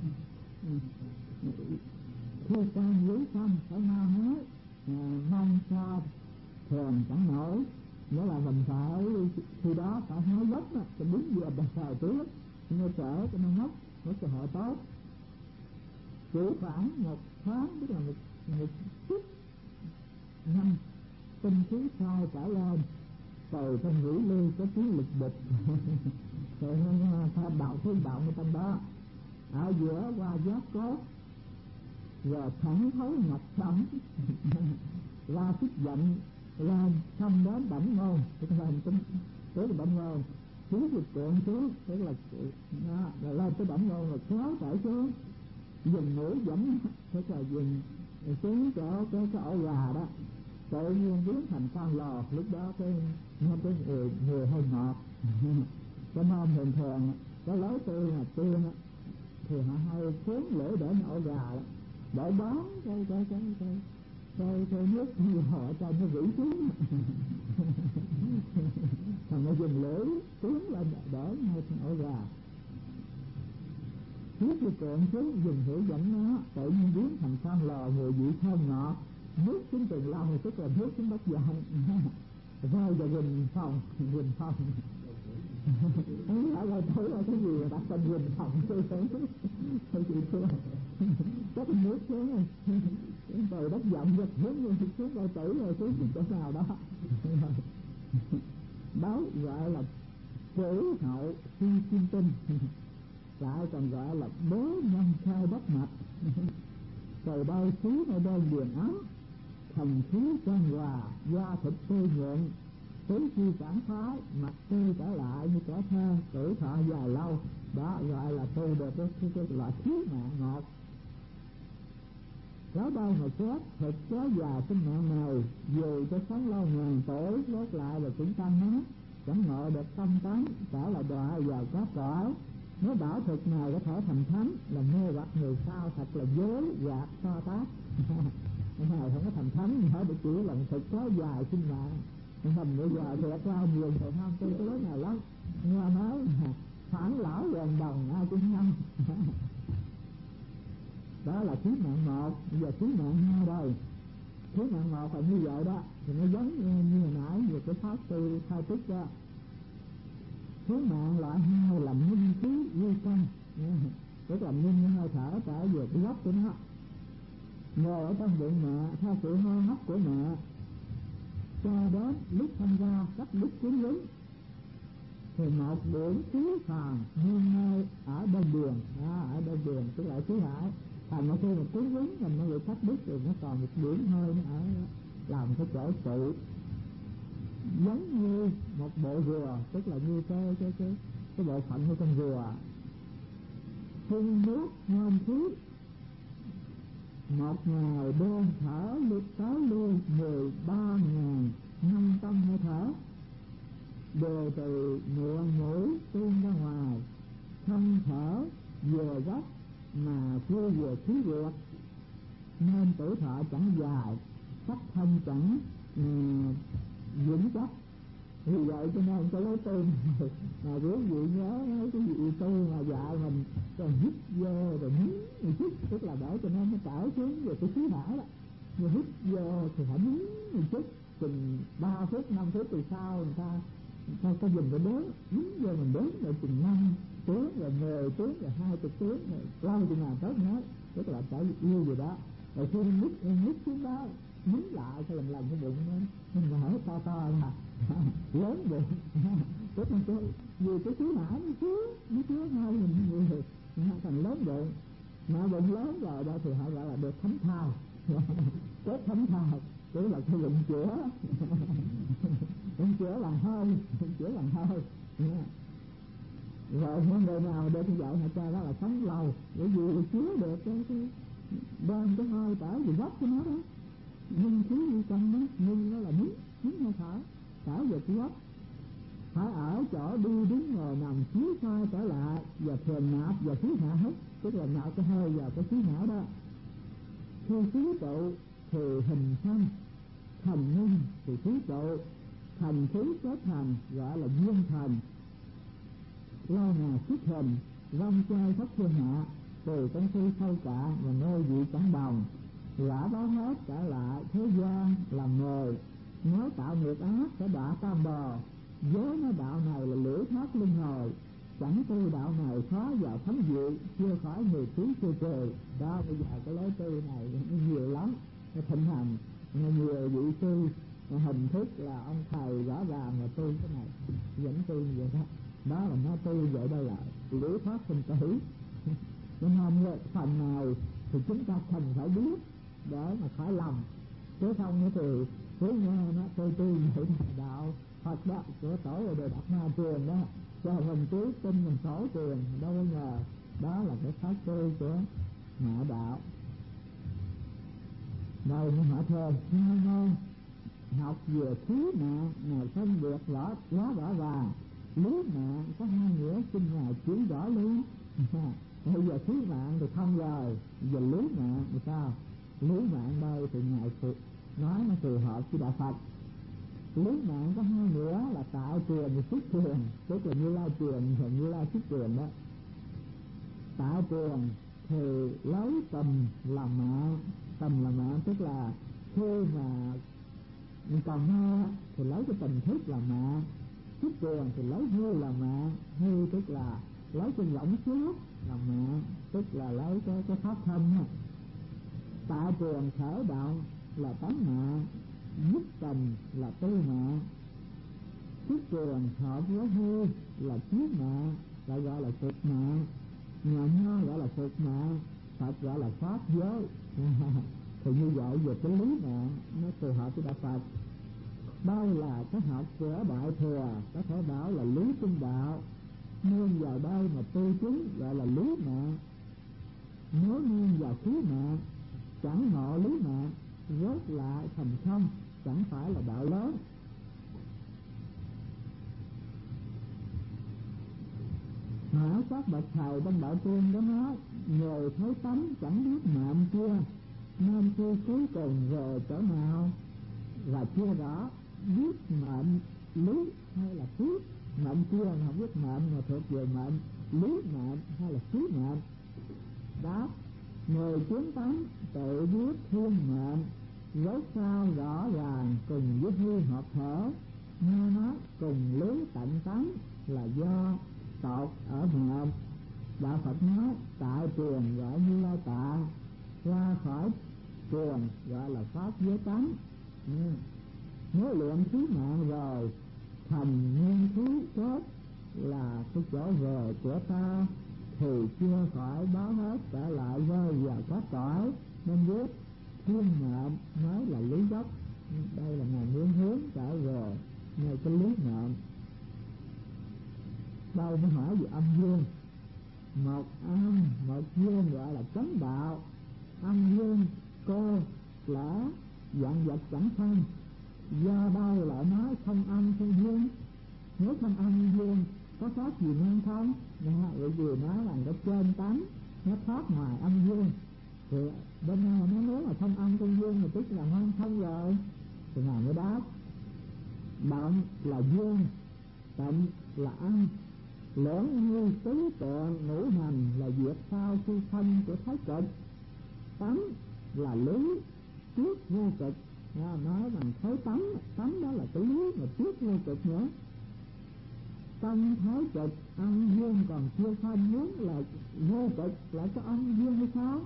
khi con dưới xong phải mau hái, mong sao thường chẳng nổi, nghĩa là mình phải khi đó phải hái gốc á, cho đúng vừa bờ sài trước nó trở cho nó ngốc, nó cơ hội tốt. Chỉ khoảng một tháng, tức là một một chút năm tinh khí sai trở lên, từ trong ngữ ly có tiếng lực bịch rồi nó đạo thứ động ở trong đó, ở giữa qua giáp cốt rồi thẳng thối ngập sống ra sức giận lên, xong đến bệnh ngôn, tức là tính tức là bệnh ngôn thiếu dịch cuộn xuống, tức là nó rồi lên tới bệnh ngôn rồi kéo trở xuống, dùng mũi dẫn, tức là dùng xuống chỗ cái cái ổ gà đó, tự nhiên biến thành con lò. Lúc đó cái nó cái người người hơi ngọt cái mâm thường thường cái lối tư là tiên á thì họ hay cuốn lưỡi để ổ gà đó, để đón cái cái cái cái cái, cái nước như họ cho nó rỉ xuống thằng nó dùng lưỡi cuốn lên để ngay thành ổ gà. Trước khi cuộn xuống dùng hữu dẫn nó tự nhiên biến thành con lò mùi vị thơm ngọt, nước xuống từng lâu tức là nước xuống đất dài rơi vào rừng phòng rừng phòng ở đây thấy là cái gì mà đặt tên rừng phòng tôi thấy thôi chị thua chắc nước xuống rồi từ đất rộng giật hướng như xuống đây tử rồi xuống chỗ nào đó đó gọi là cửu hậu phi kim tinh, lại còn gọi là bố nhân khai đất mạch. Từ đây khí nơi đây điền ấm, thần khí quan hòa, da thịt tươi nhuận, tứ chi cảm phái, mặt tươi trở lại như trẻ thơ, tuổi thọ dài lâu. Đó gọi là tu được cái, cái, cái loại khí mạng ngọt. Đó đâu mà chết, thịt kéo dài sinh mạng này, dù cho sống lâu ngàn tuổi, lót lại là cũng tan nát, chẳng ngộ được tâm tánh, trở lại đọa vào các cõi. Nếu bảo thực này có thể thành thánh là mê hoặc người sao, thật là dối gạt so tác. Ngài không có thành thánh, nói được chỉ lần thực kéo dài sinh mạng. Mình bây giờ thì qua nhiều người không, tôi có nói này lắm. Nghe nói phản lão gần đồng ai cũng nhâm. Đó là khí mạng một, giờ khí mạng hai đây. Khí mạng một là như vậy đó, thì nó giống như hồi nãy về cái pháp tư khai tích đó. Khí mạng loại hai là minh khí duy căn, tức là minh hơi thở trở về cái gốc của nó. Ngồi ở trong bụng mẹ theo sự hô hấp của mẹ cho đến lúc tham gia các lúc cuốn lính thì một điểm khí phàm như ngay ở bên đường, à, ở bên đường tức là khí hải. Thành mà khi mà cuốn lính mình nó bị cắt đứt thì nó còn một điểm hơi nó ở làm cái chỗ trụ, giống như một bộ rùa, tức là như cái cái cái cái bộ phận của con rùa phun nước ngon khí. Một ngày đêm thở lực tới lui mười ba ngàn năm trăm hơi thở đều từ miệng mũi tuôn ra ngoài, không thở vừa gấp mà chưa vừa khí ruột, nên tuổi thọ chẳng dài, sắc thân chẳng uh, vững chắc. Vì vậy cho nên cái lối tu này mà quý vị nhớ cái vị tu mà dạy mình còn hít vô rồi nhín một chút, tức là để cho nó nó trở xuống về cái khí hải đó. Như hít vô thì phải nhín một chút, chừng ba phút năm phút từ sau người ta Sao có dùng cái đếm, đúng giờ mình đếm rồi chừng năm tiếng, rồi mười tiếng, rồi hai chục tiếng, rồi lâu chừng nào tốt hết, tức là phải yêu gì đó. Rồi khi nó nít, nó nít xuống đó, nhấn lại cái lần lần cái bụng nó, nó hở to to mà, lớn bụng, tức là cái, vì cái khí mã nó chứa, nó chứa hai mình người, nó thành lớn bụng, mà bụng lớn rồi đó thì họ gọi là được thấm thao, chết thấm thao, tức là cái bụng chữa, bụng chữa bằng hơi, chữa bằng hơi. Rồi những người nào được như vậy họ cho đó là sống lâu, bởi vì chứa được cái cái đem cái hơi trở về gốc của nó đó, nhưng khí như trong đó, nhưng nó là nín nín hơi thở trở về cái gốc. Phải ở chỗ đi đứng ngồi nằm chiếu soi trở lại và thường nạp và khí hạ hết, tức là nạp cái hơi vào cái khí hạ đó. Khi khí tụ thì hình thân, thành nhân thì khí tụ, thành khí kết thành gọi là duyên thành. Lâu ngày xuất hình, rong chơi khắp thiên hạ, từ công ty sâu cạn và ngôi vị chẳng đồng, quả báo hết trở lại thế gian làm người. Nếu tạo nghiệp ác sẽ đọa tam bờ, với nó đạo này là lưỡi thoát luân hồi, chẳng tu đạo này khó vào thánh vị, chưa khỏi người tiếng chưa cười. Đó, bây giờ cái lối tu này nó nhiều lắm, nó thịnh hành, nó nhiều vị sư, hình thức là ông thầy rõ ràng là tu cái này, dẫn tu như vậy đó. Đó là nó tu vậy đây là lưỡi thoát sinh tử. Cho nên phần nào thì chúng ta cần phải biết để mà khỏi lầm, chứ không nữa thì cứ nghe nó tôi tu vậy đạo Phật đó của tổ rồi đều đặt ma truyền đó, cho mình cứ tin mình tổ truyền, đâu có ngờ đó là cái pháp tu của ngạ đạo. Rồi như họ thơ ngon ngon học về khí mạng nào phân biệt rõ quá rõ ràng, lý mạng có hai nghĩa xin ngài chỉ rõ luôn. Bây giờ khí mạng thì không rồi, giờ lý mạng thì sao? Lý mạng đây thì ngài phụ nói nó phù hợp với đạo Phật. Lý mạng có hai nghĩa là tạo truyền và xuất truyền, tức là Như Lai truyền và Như Lai xuất truyền đó. Tạo truyền thì lấy tầm làm mạng, tầm là mạng tức là khi mà còn mơ thì lấy cái tình thức là mạng, xuất truyền thì lấy hư là mạng, hư tức là lấy cái lỏng xước là mạng, tức là lấy cái cái pháp thân á. Tạo truyền khởi động là tánh mạng, dứt tình là tư mạng, xuất truyền hợp với hư là chiết mạng, lại gọi là thực mạng, nhà nho gọi là thực mạng, Phật gọi là pháp giới. Thì như vậy về cái lý mạng nó phù hợp với đạo Phật. Đây là cái học của Đại Thừa, có thể bảo là lý trung đạo, nương vào đây mà tu chứng gọi là lý mạng. Nếu nương vào khí mạng chẳng ngộ lý mạng, rớt lại thành không, chẳng phải là đạo lớn. Hả các bậc thầy trong đạo tiên đó nói, người thấy tánh chẳng biết mạng kia, nên kia cuối cùng về chỗ nào là chưa rõ, biết mệnh lý hay là khí. Mệnh kia không biết mệnh mà thuộc về mệnh lý mệnh hay là khí mệnh. Đáp, người kiến tánh tự biết thiên mệnh, dấu sao rõ ràng cùng với hư hợp thể, nghe nói cùng lý tận tánh là do tột ở mệnh. Đạo Phật nói tại truyền gọi Như Lai tạ, ra khỏi truyền gọi là pháp giới tánh. Ừ. Nếu luyện khí mạng rồi thành nguyên khí kết là cái chỗ về của ta, thì chưa khỏi báo hết trở lại rơi vào các cõi, nên biết thiên mệnh nói là lý gốc. Đây là ngài muốn hướng trở về ngay cái lý mệnh. Đâu mới hỏi về âm dương, một âm một dương gọi là chánh đạo. Âm dương cô lẽ dạng vật chẳng phân, do đâu lại nói không âm không dương? Nếu không âm dương có khác gì nên không? Bởi vì nói là cái trên tánh nó thoát ngoài âm dương, thì bên này nó nếu mà không âm không dương thì tức là không không rồi. Thì ngài mới đáp, động là dương, tịnh là âm, lưỡng như tứ tượng ngũ hành là việc sao khi thân của thái cực, tánh là lý trước vô cực. Nói rằng thấy tánh, tánh đó là cái lý mà trước vô cực nữa. trong thái cực âm dương còn chưa phân muốn là vô cực lại có âm dương hay sao?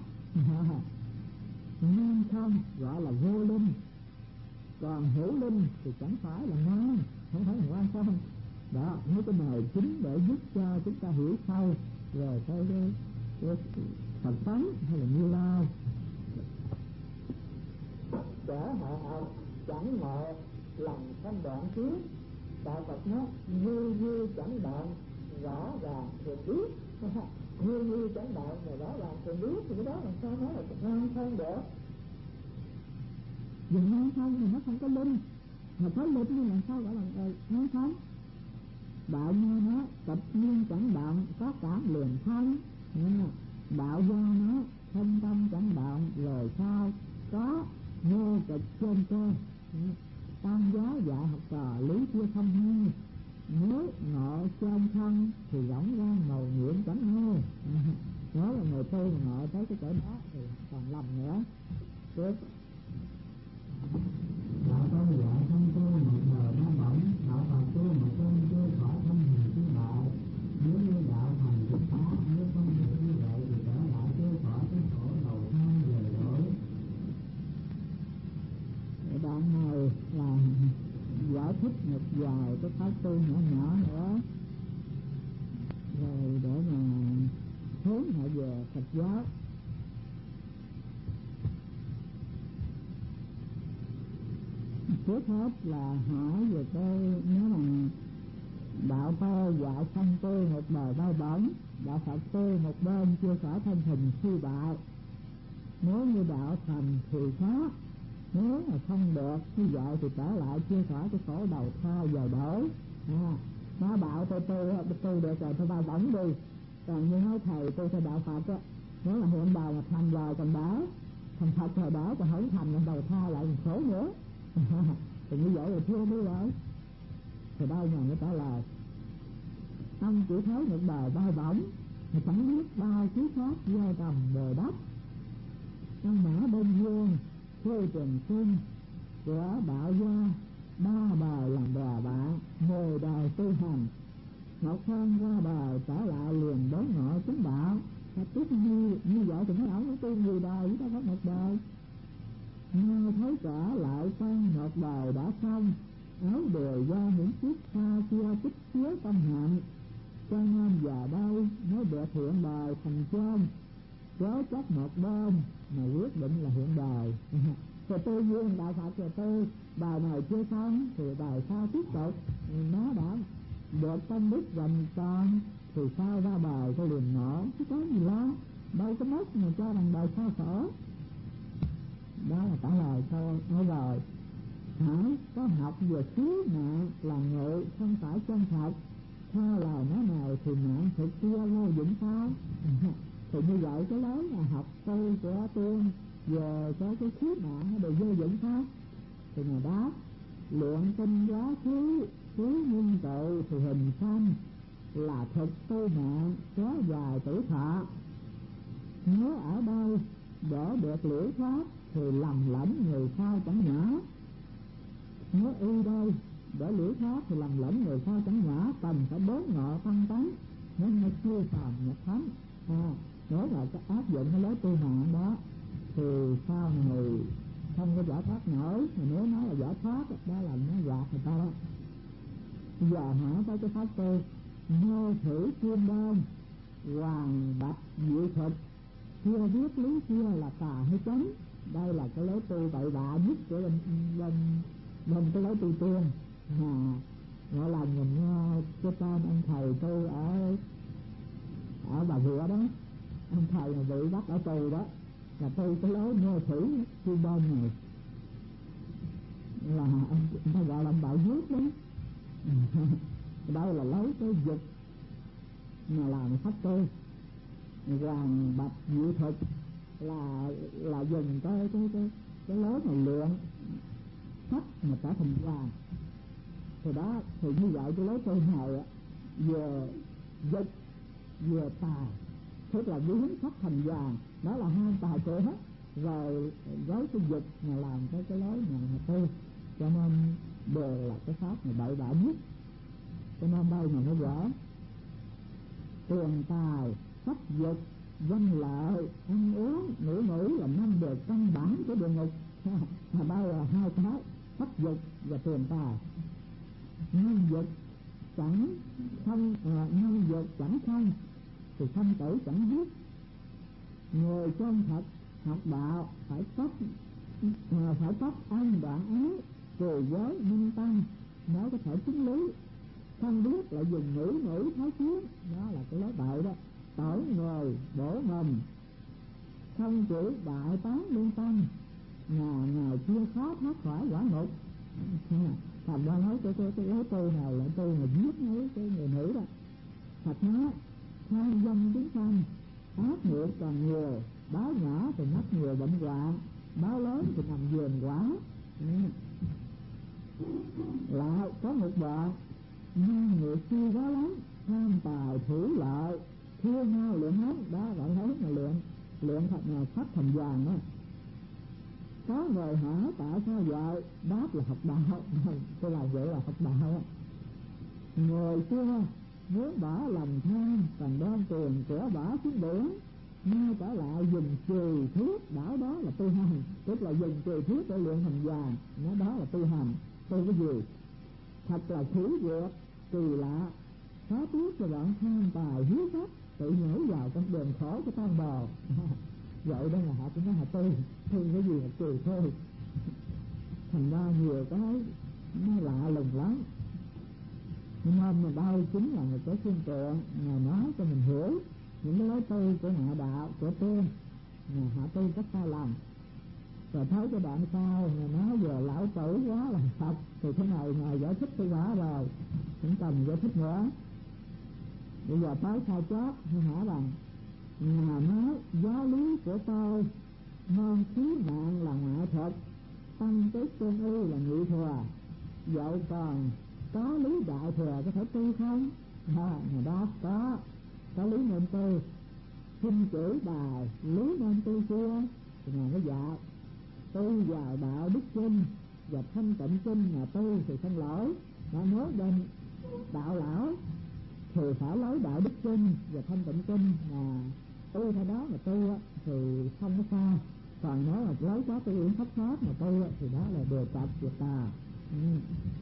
Nguyên không gọi là vô linh, còn hữu linh thì chẳng phải là ngoan, không phải là ngoan không. Đó, mấy cái này chính để giúp cho chúng ta hiểu sâu rồi tới cái, cái Phật tánh hay là Như Lai. Trở hạ học chẳng ngộ lòng không đoạn trước, đạo Phật nói như như chẳng đoạn rõ ràng thường biết. Như như chẳng đoạn mà rõ ràng thường biết thì cái đó làm sao nói là ngoan không được. Vì ngoan không thì nó không có linh, mà có linh thì làm sao gọi là ngoan không. Đạo như nó tập nhiên chẳng đoạn có cảm liền thân, đạo do nó thân tâm chẳng đoạn lời sao có vô cực trên cơ. Tam giáo dạy học trò lý chưa không hay, nếu ngộ trên thân thì rỗng ra màu nhiệm chẳng hư. Đó là người tu mà ngộ tới cái chỗ đó thì còn lầm nữa. Tiếp đạo tôi dạy không tu một đời ba bổng, đạo Phật tu một chân chưa khỏi thân hình chư đại. Nếu như đạo thành thực phá, nếu không được như vậy thì trở lại chưa khỏi cái khổ đầu thai về đổi. Đoạn này là giải thích một vài cái pháp tu nhỏ nhỏ nữa, rồi để mà hướng họ về Phật giáo. Trước hết là hỏi về cái nếu mà đạo tôi dạy không tu một đời bao bổng, đạo Phật tu một bên chưa khỏi thân hình suy bại. Nếu như đạo thành thì khó, nếu mà không được như vậy thì trở lại chưa khỏi cái khổ đầu thai giờ đổi. À, nó bảo tôi tu tu được rồi tôi bao bổng đi, còn như nói thầy tôi theo đạo Phật á, nếu là hiện đời mà thành rồi còn đỡ, thành Phật rồi đỡ, còn không thành đầu thai lại còn khổ nữa. Thì như vậy là chưa biết rồi. Thì đâu mà nó trả lời ông chỉ thấy một đời bao bổng mà chẳng biết bao kiếp khác gieo trồng bồi đắp. Ông mã bên dương thuê trường sinh của đạo gia ba bờ làm bè bạn, mười đời tu hành, một phen qua đời trở lại liền đốn ngộ chứng đạo. Và tiếp như như vậy thì mấy ông nó tu nhiều đời chứ đâu có một đời. Nghe thấy trở lại sang một đời đã xong, áo đời do những chiếc xa xưa tích chứa tâm hạnh, cho nên giờ đây mới được hiện đời thành chân. Chớ chắc một đêm mà quyết định là hiện đời. Rồi tôi duyên đạo Phật rồi tôi đời này chưa xong thì đời sau tiếp tục, nó đã được công đức dành con thì sao ra đời tôi liền ngộ, chứ có gì lo, đâu có mất mà cho bằng đời sao khổ. Đó là trả lời tôi nói rồi. Hãy có học về cứu mạng là ngự không phải chân thật, theo lời nói này thì mạng thực kia vô dụng sao? Thì như vậy cái lớn là học tu của tôi về cái cái cứu mạng nó đều vô dụng sao? Thì ngài đáp luyện tinh quá khứ cứu nhân tự thì hình xanh là thực tu mạng kéo dài tuổi thọ. Nếu ở đâu để được liễu thoát thì lầm lẫn người sao chẳng nhỏ. Nếu y đây để liễu thoát thì lầm lẫn người sao chẳng nhỏ, cần phải đốn ngộ tăng tánh nên mới chưa phàm nhập thánh. À, nếu là cái áp dụng cái lối tu mạng đó thì sau này không có giải thoát nổi. Mà nếu nói là giải thoát đó là nó gạt người ta đó. Bây giờ hỏi tới cái pháp tu ngô thử chuyên đơn hoàng bạch diệu thực, chưa biết lý kia là tà hay chánh. Đây là cái lối tu bậy bạ nhất của bên bên bên cái lối tu tiên. Mà mỗi lần mình nghe cái tên ông thầy tôi ở ở Bà Rịa đó, ông thầy mà bị bắt ở tù đó là tôi cái lối ngô thử chuyên đơn này là ông ta gọi là ông Bảo Dước đó. Đây là lối cái dục mà làm pháp tu. Hoàng bạch diệu thực là là dùng cái cái cái cái lối mà luyện sắt mà trở thành vàng. Thì đó thì như vậy cái lối tu này vừa dục vừa tài, tức là biến sắt thành vàng, đó là hai tài của hết. Rồi với cái dục mà làm cái cái lối mà, mà tu, cho nên đều là cái pháp mà bậy bạ nhất. cho nên đây mà nó gỡ tiền tài sắc dục danh lợi ăn uống ngủ ngủ là năm điều căn bản của địa ngục. Mà bao là hai cái sắc dục và tiền tài. Năm dục chẳng không à, năm dục chẳng không thì sanh tử chẳng biết. Người chân thật học đạo phải tóc à, phải tóc ăn đoạn ái trừ giới minh tăng mới có thể chứng lý. Không biết lại dùng ngữ ngữ thái chiến, đó là cái lối tội đó. Tội người bổ ngầm không chữ đại tán liên tâm, ngày ngày chưa khó thoát khỏi quả ngục. Thành ra nói cái cái cái lối tu này là tu mà giết mấy cái người nữ đó. Thật nó tham dâm tiếng sanh, ác nghiệp còn nhiều, báo nhỏ thì mắc nhiều bệnh hoạn, báo lớn thì nằm giường quả. Lại có một đoạn nhưng người siêu quá lắm, tham tài thủ lợi thua nhau luyện hết. Đó gọi thấy mà luyện luyện thật là phát thành vàng đó. Có người hỏi tại sao vậy, đáp là học đạo. Tôi là vậy là học đạo. Người xưa muốn bỏ lòng tham còn đem tiền của bỏ xuống biển, nay trở lại dùng trì thuyết đảo đó là tu hành. Tức là dùng trì thuyết để luyện thành vàng, nó đó là tu hành. Tu cái gì? Thật là thú việc kỳ lạ, phá tiếc cho bọn tham tài hiếu khách tự nhảy vào con đường khổ của con bò. Vậy đây là họ cũng nói họ tu, tu cái gì là trì thôi. Thành ra nhiều cái nó lạ lùng lắm. Nhưng mà đâu chính là một cái phương tiện Ngài nói cho mình hiểu những cái lối tu của ngoại đạo, của tiên. Ngài họ tu rất sai lầm. Rồi thấy cái đoạn sau Ngài nói về lão tử quá là Phật, thì thế này Ngài giải thích tôi quá rồi, cũng cần giải thích nữa. Bây giờ tới sai chót tôi hỏi rằng Ngài nói giáo lý của tôi môn khí mạng là ngoại thuật, tăng tế tương ư là nhị thừa, dẫu còn có lý đại thừa có thể tu không? À, Ngài đáp có, có lý nên tu. Kinh chữ bài lý nên tu chưa? Thì Ngài nói dạ, tu vào đạo đức kinh và thanh tịnh kinh mà tu thì không lỗi. Nó nói đến đạo lão thì phải lấy đạo đức kinh và thanh tịnh kinh mà tu theo đó mà tu thì không có sao. Còn nếu mà lấy có tu yến pháp pháp mà tu thì đó là đề cập của ta. Ừ.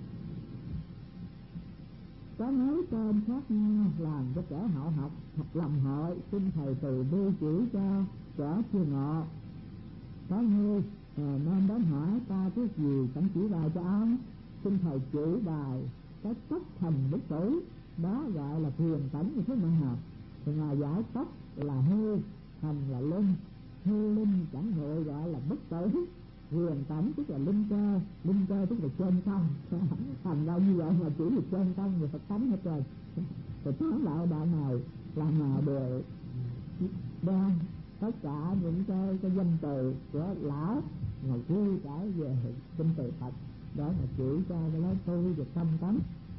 Có mấy tên khác nhau làm cho kẻ hậu học học lầm hội, xin thầy từ bi chỉ cho kẻ chưa ngộ. Có như à, nên đến hỏi ta cái gì chẳng chỉ bài cho ông, xin thầy chỉ bài cái cách thành bất tử, đó gọi là thiền tánh như thế nào. Thì Ngài giải cách là hư, thành là linh, hư linh chẳng ngộ gọi là bất tử, thiền tánh tức là linh cơ, linh cơ tức là trên tâm. Thành ra như vậy mà chỉ là trên tâm người Phật tánh hết rồi. Thì tóm lại đạo này là nào đều đang tất cả những cái cái danh từ của lão ngồi quy cái về kinh từ Phật, đó là chỉ cho cái lối tu về tâm tánh.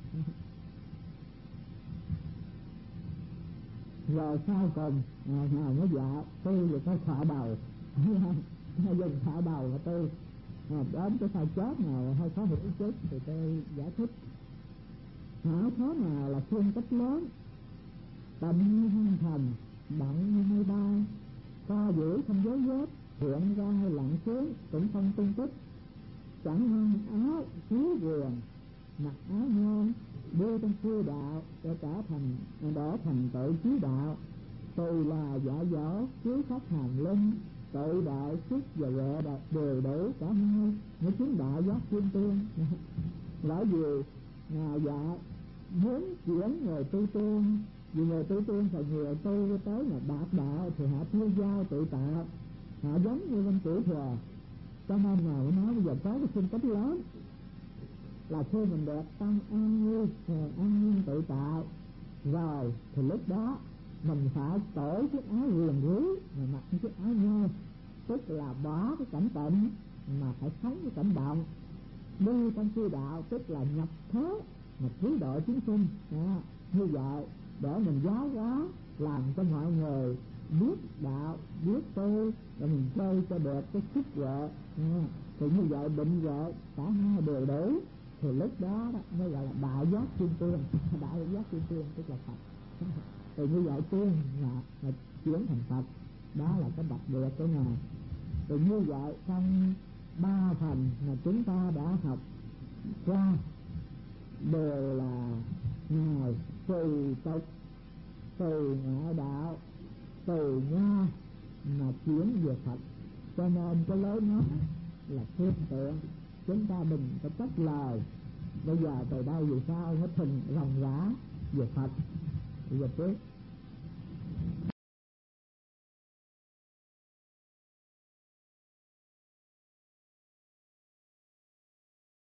Rồi sau cùng Ngài nói dạ tu về cái khỏa đầu, hay dùng khỏa đầu mà tu. Đến cái sai chết nào hay có một ý chút thì tôi giải thích. Hả thế nào là phương cách lớn, tầm như hăng thần, bận như mây bay, co giữ không dấu vết, hiện ra hay lặn xuống cũng không tung tích, chẳng mang áo chiếu vườn, mặc áo nhon, đưa trong sư đạo để trở thành để thành tự chí đạo, từ là giả dỗ chiếu khách hàng linh, tự đạo sức và huệ đạt đều đủ cả hai mới chứng đạo giác kim tiên. Lỡ gì Ngài dạ muốn chuyển người tu tiên, vì người tu tiên phải nhiều tu tới là đạt đạo thì họ tiêu giao tự tạo, họ giống như bên chủ thừa. Cho nên Ngài nói bây giờ có cái sinh cách lớn là khi mình đẹp tâm an nhiên, an nhiên tự tạo rồi thì lúc đó mình phải cởi chiếc áo quyền rưới mà mặc chiếc áo nhơ, tức là bỏ cái cảnh tịnh mà phải sống với cảnh động, đi trong sư đạo tức là nhập thế mà cứu độ chúng sinh. À, như vậy để mình giáo hóa làm cho mọi người biết đạo biết tu, để mình chơi cho được cái sức huệ. À, thì như vậy định huệ cả hai đều đủ thì lúc đó, đó mới gọi là đại giác kim tiên. Đại giác kim tiên tức là Phật. Thì như vậy tiên là, là chuyển thành Phật, đó là cái đặc biệt của ngài. Thì như vậy trong ba phần mà chúng ta đã học qua đều là ngài từ tục, từ ngoại đạo, từ nho mà chuyển về Phật. Cho nên cái lối nói là phương tiện chúng ta đừng có tách lời. Bây giờ từ đây vì sao nó thình ròng rã về Phật. Bây giờ trước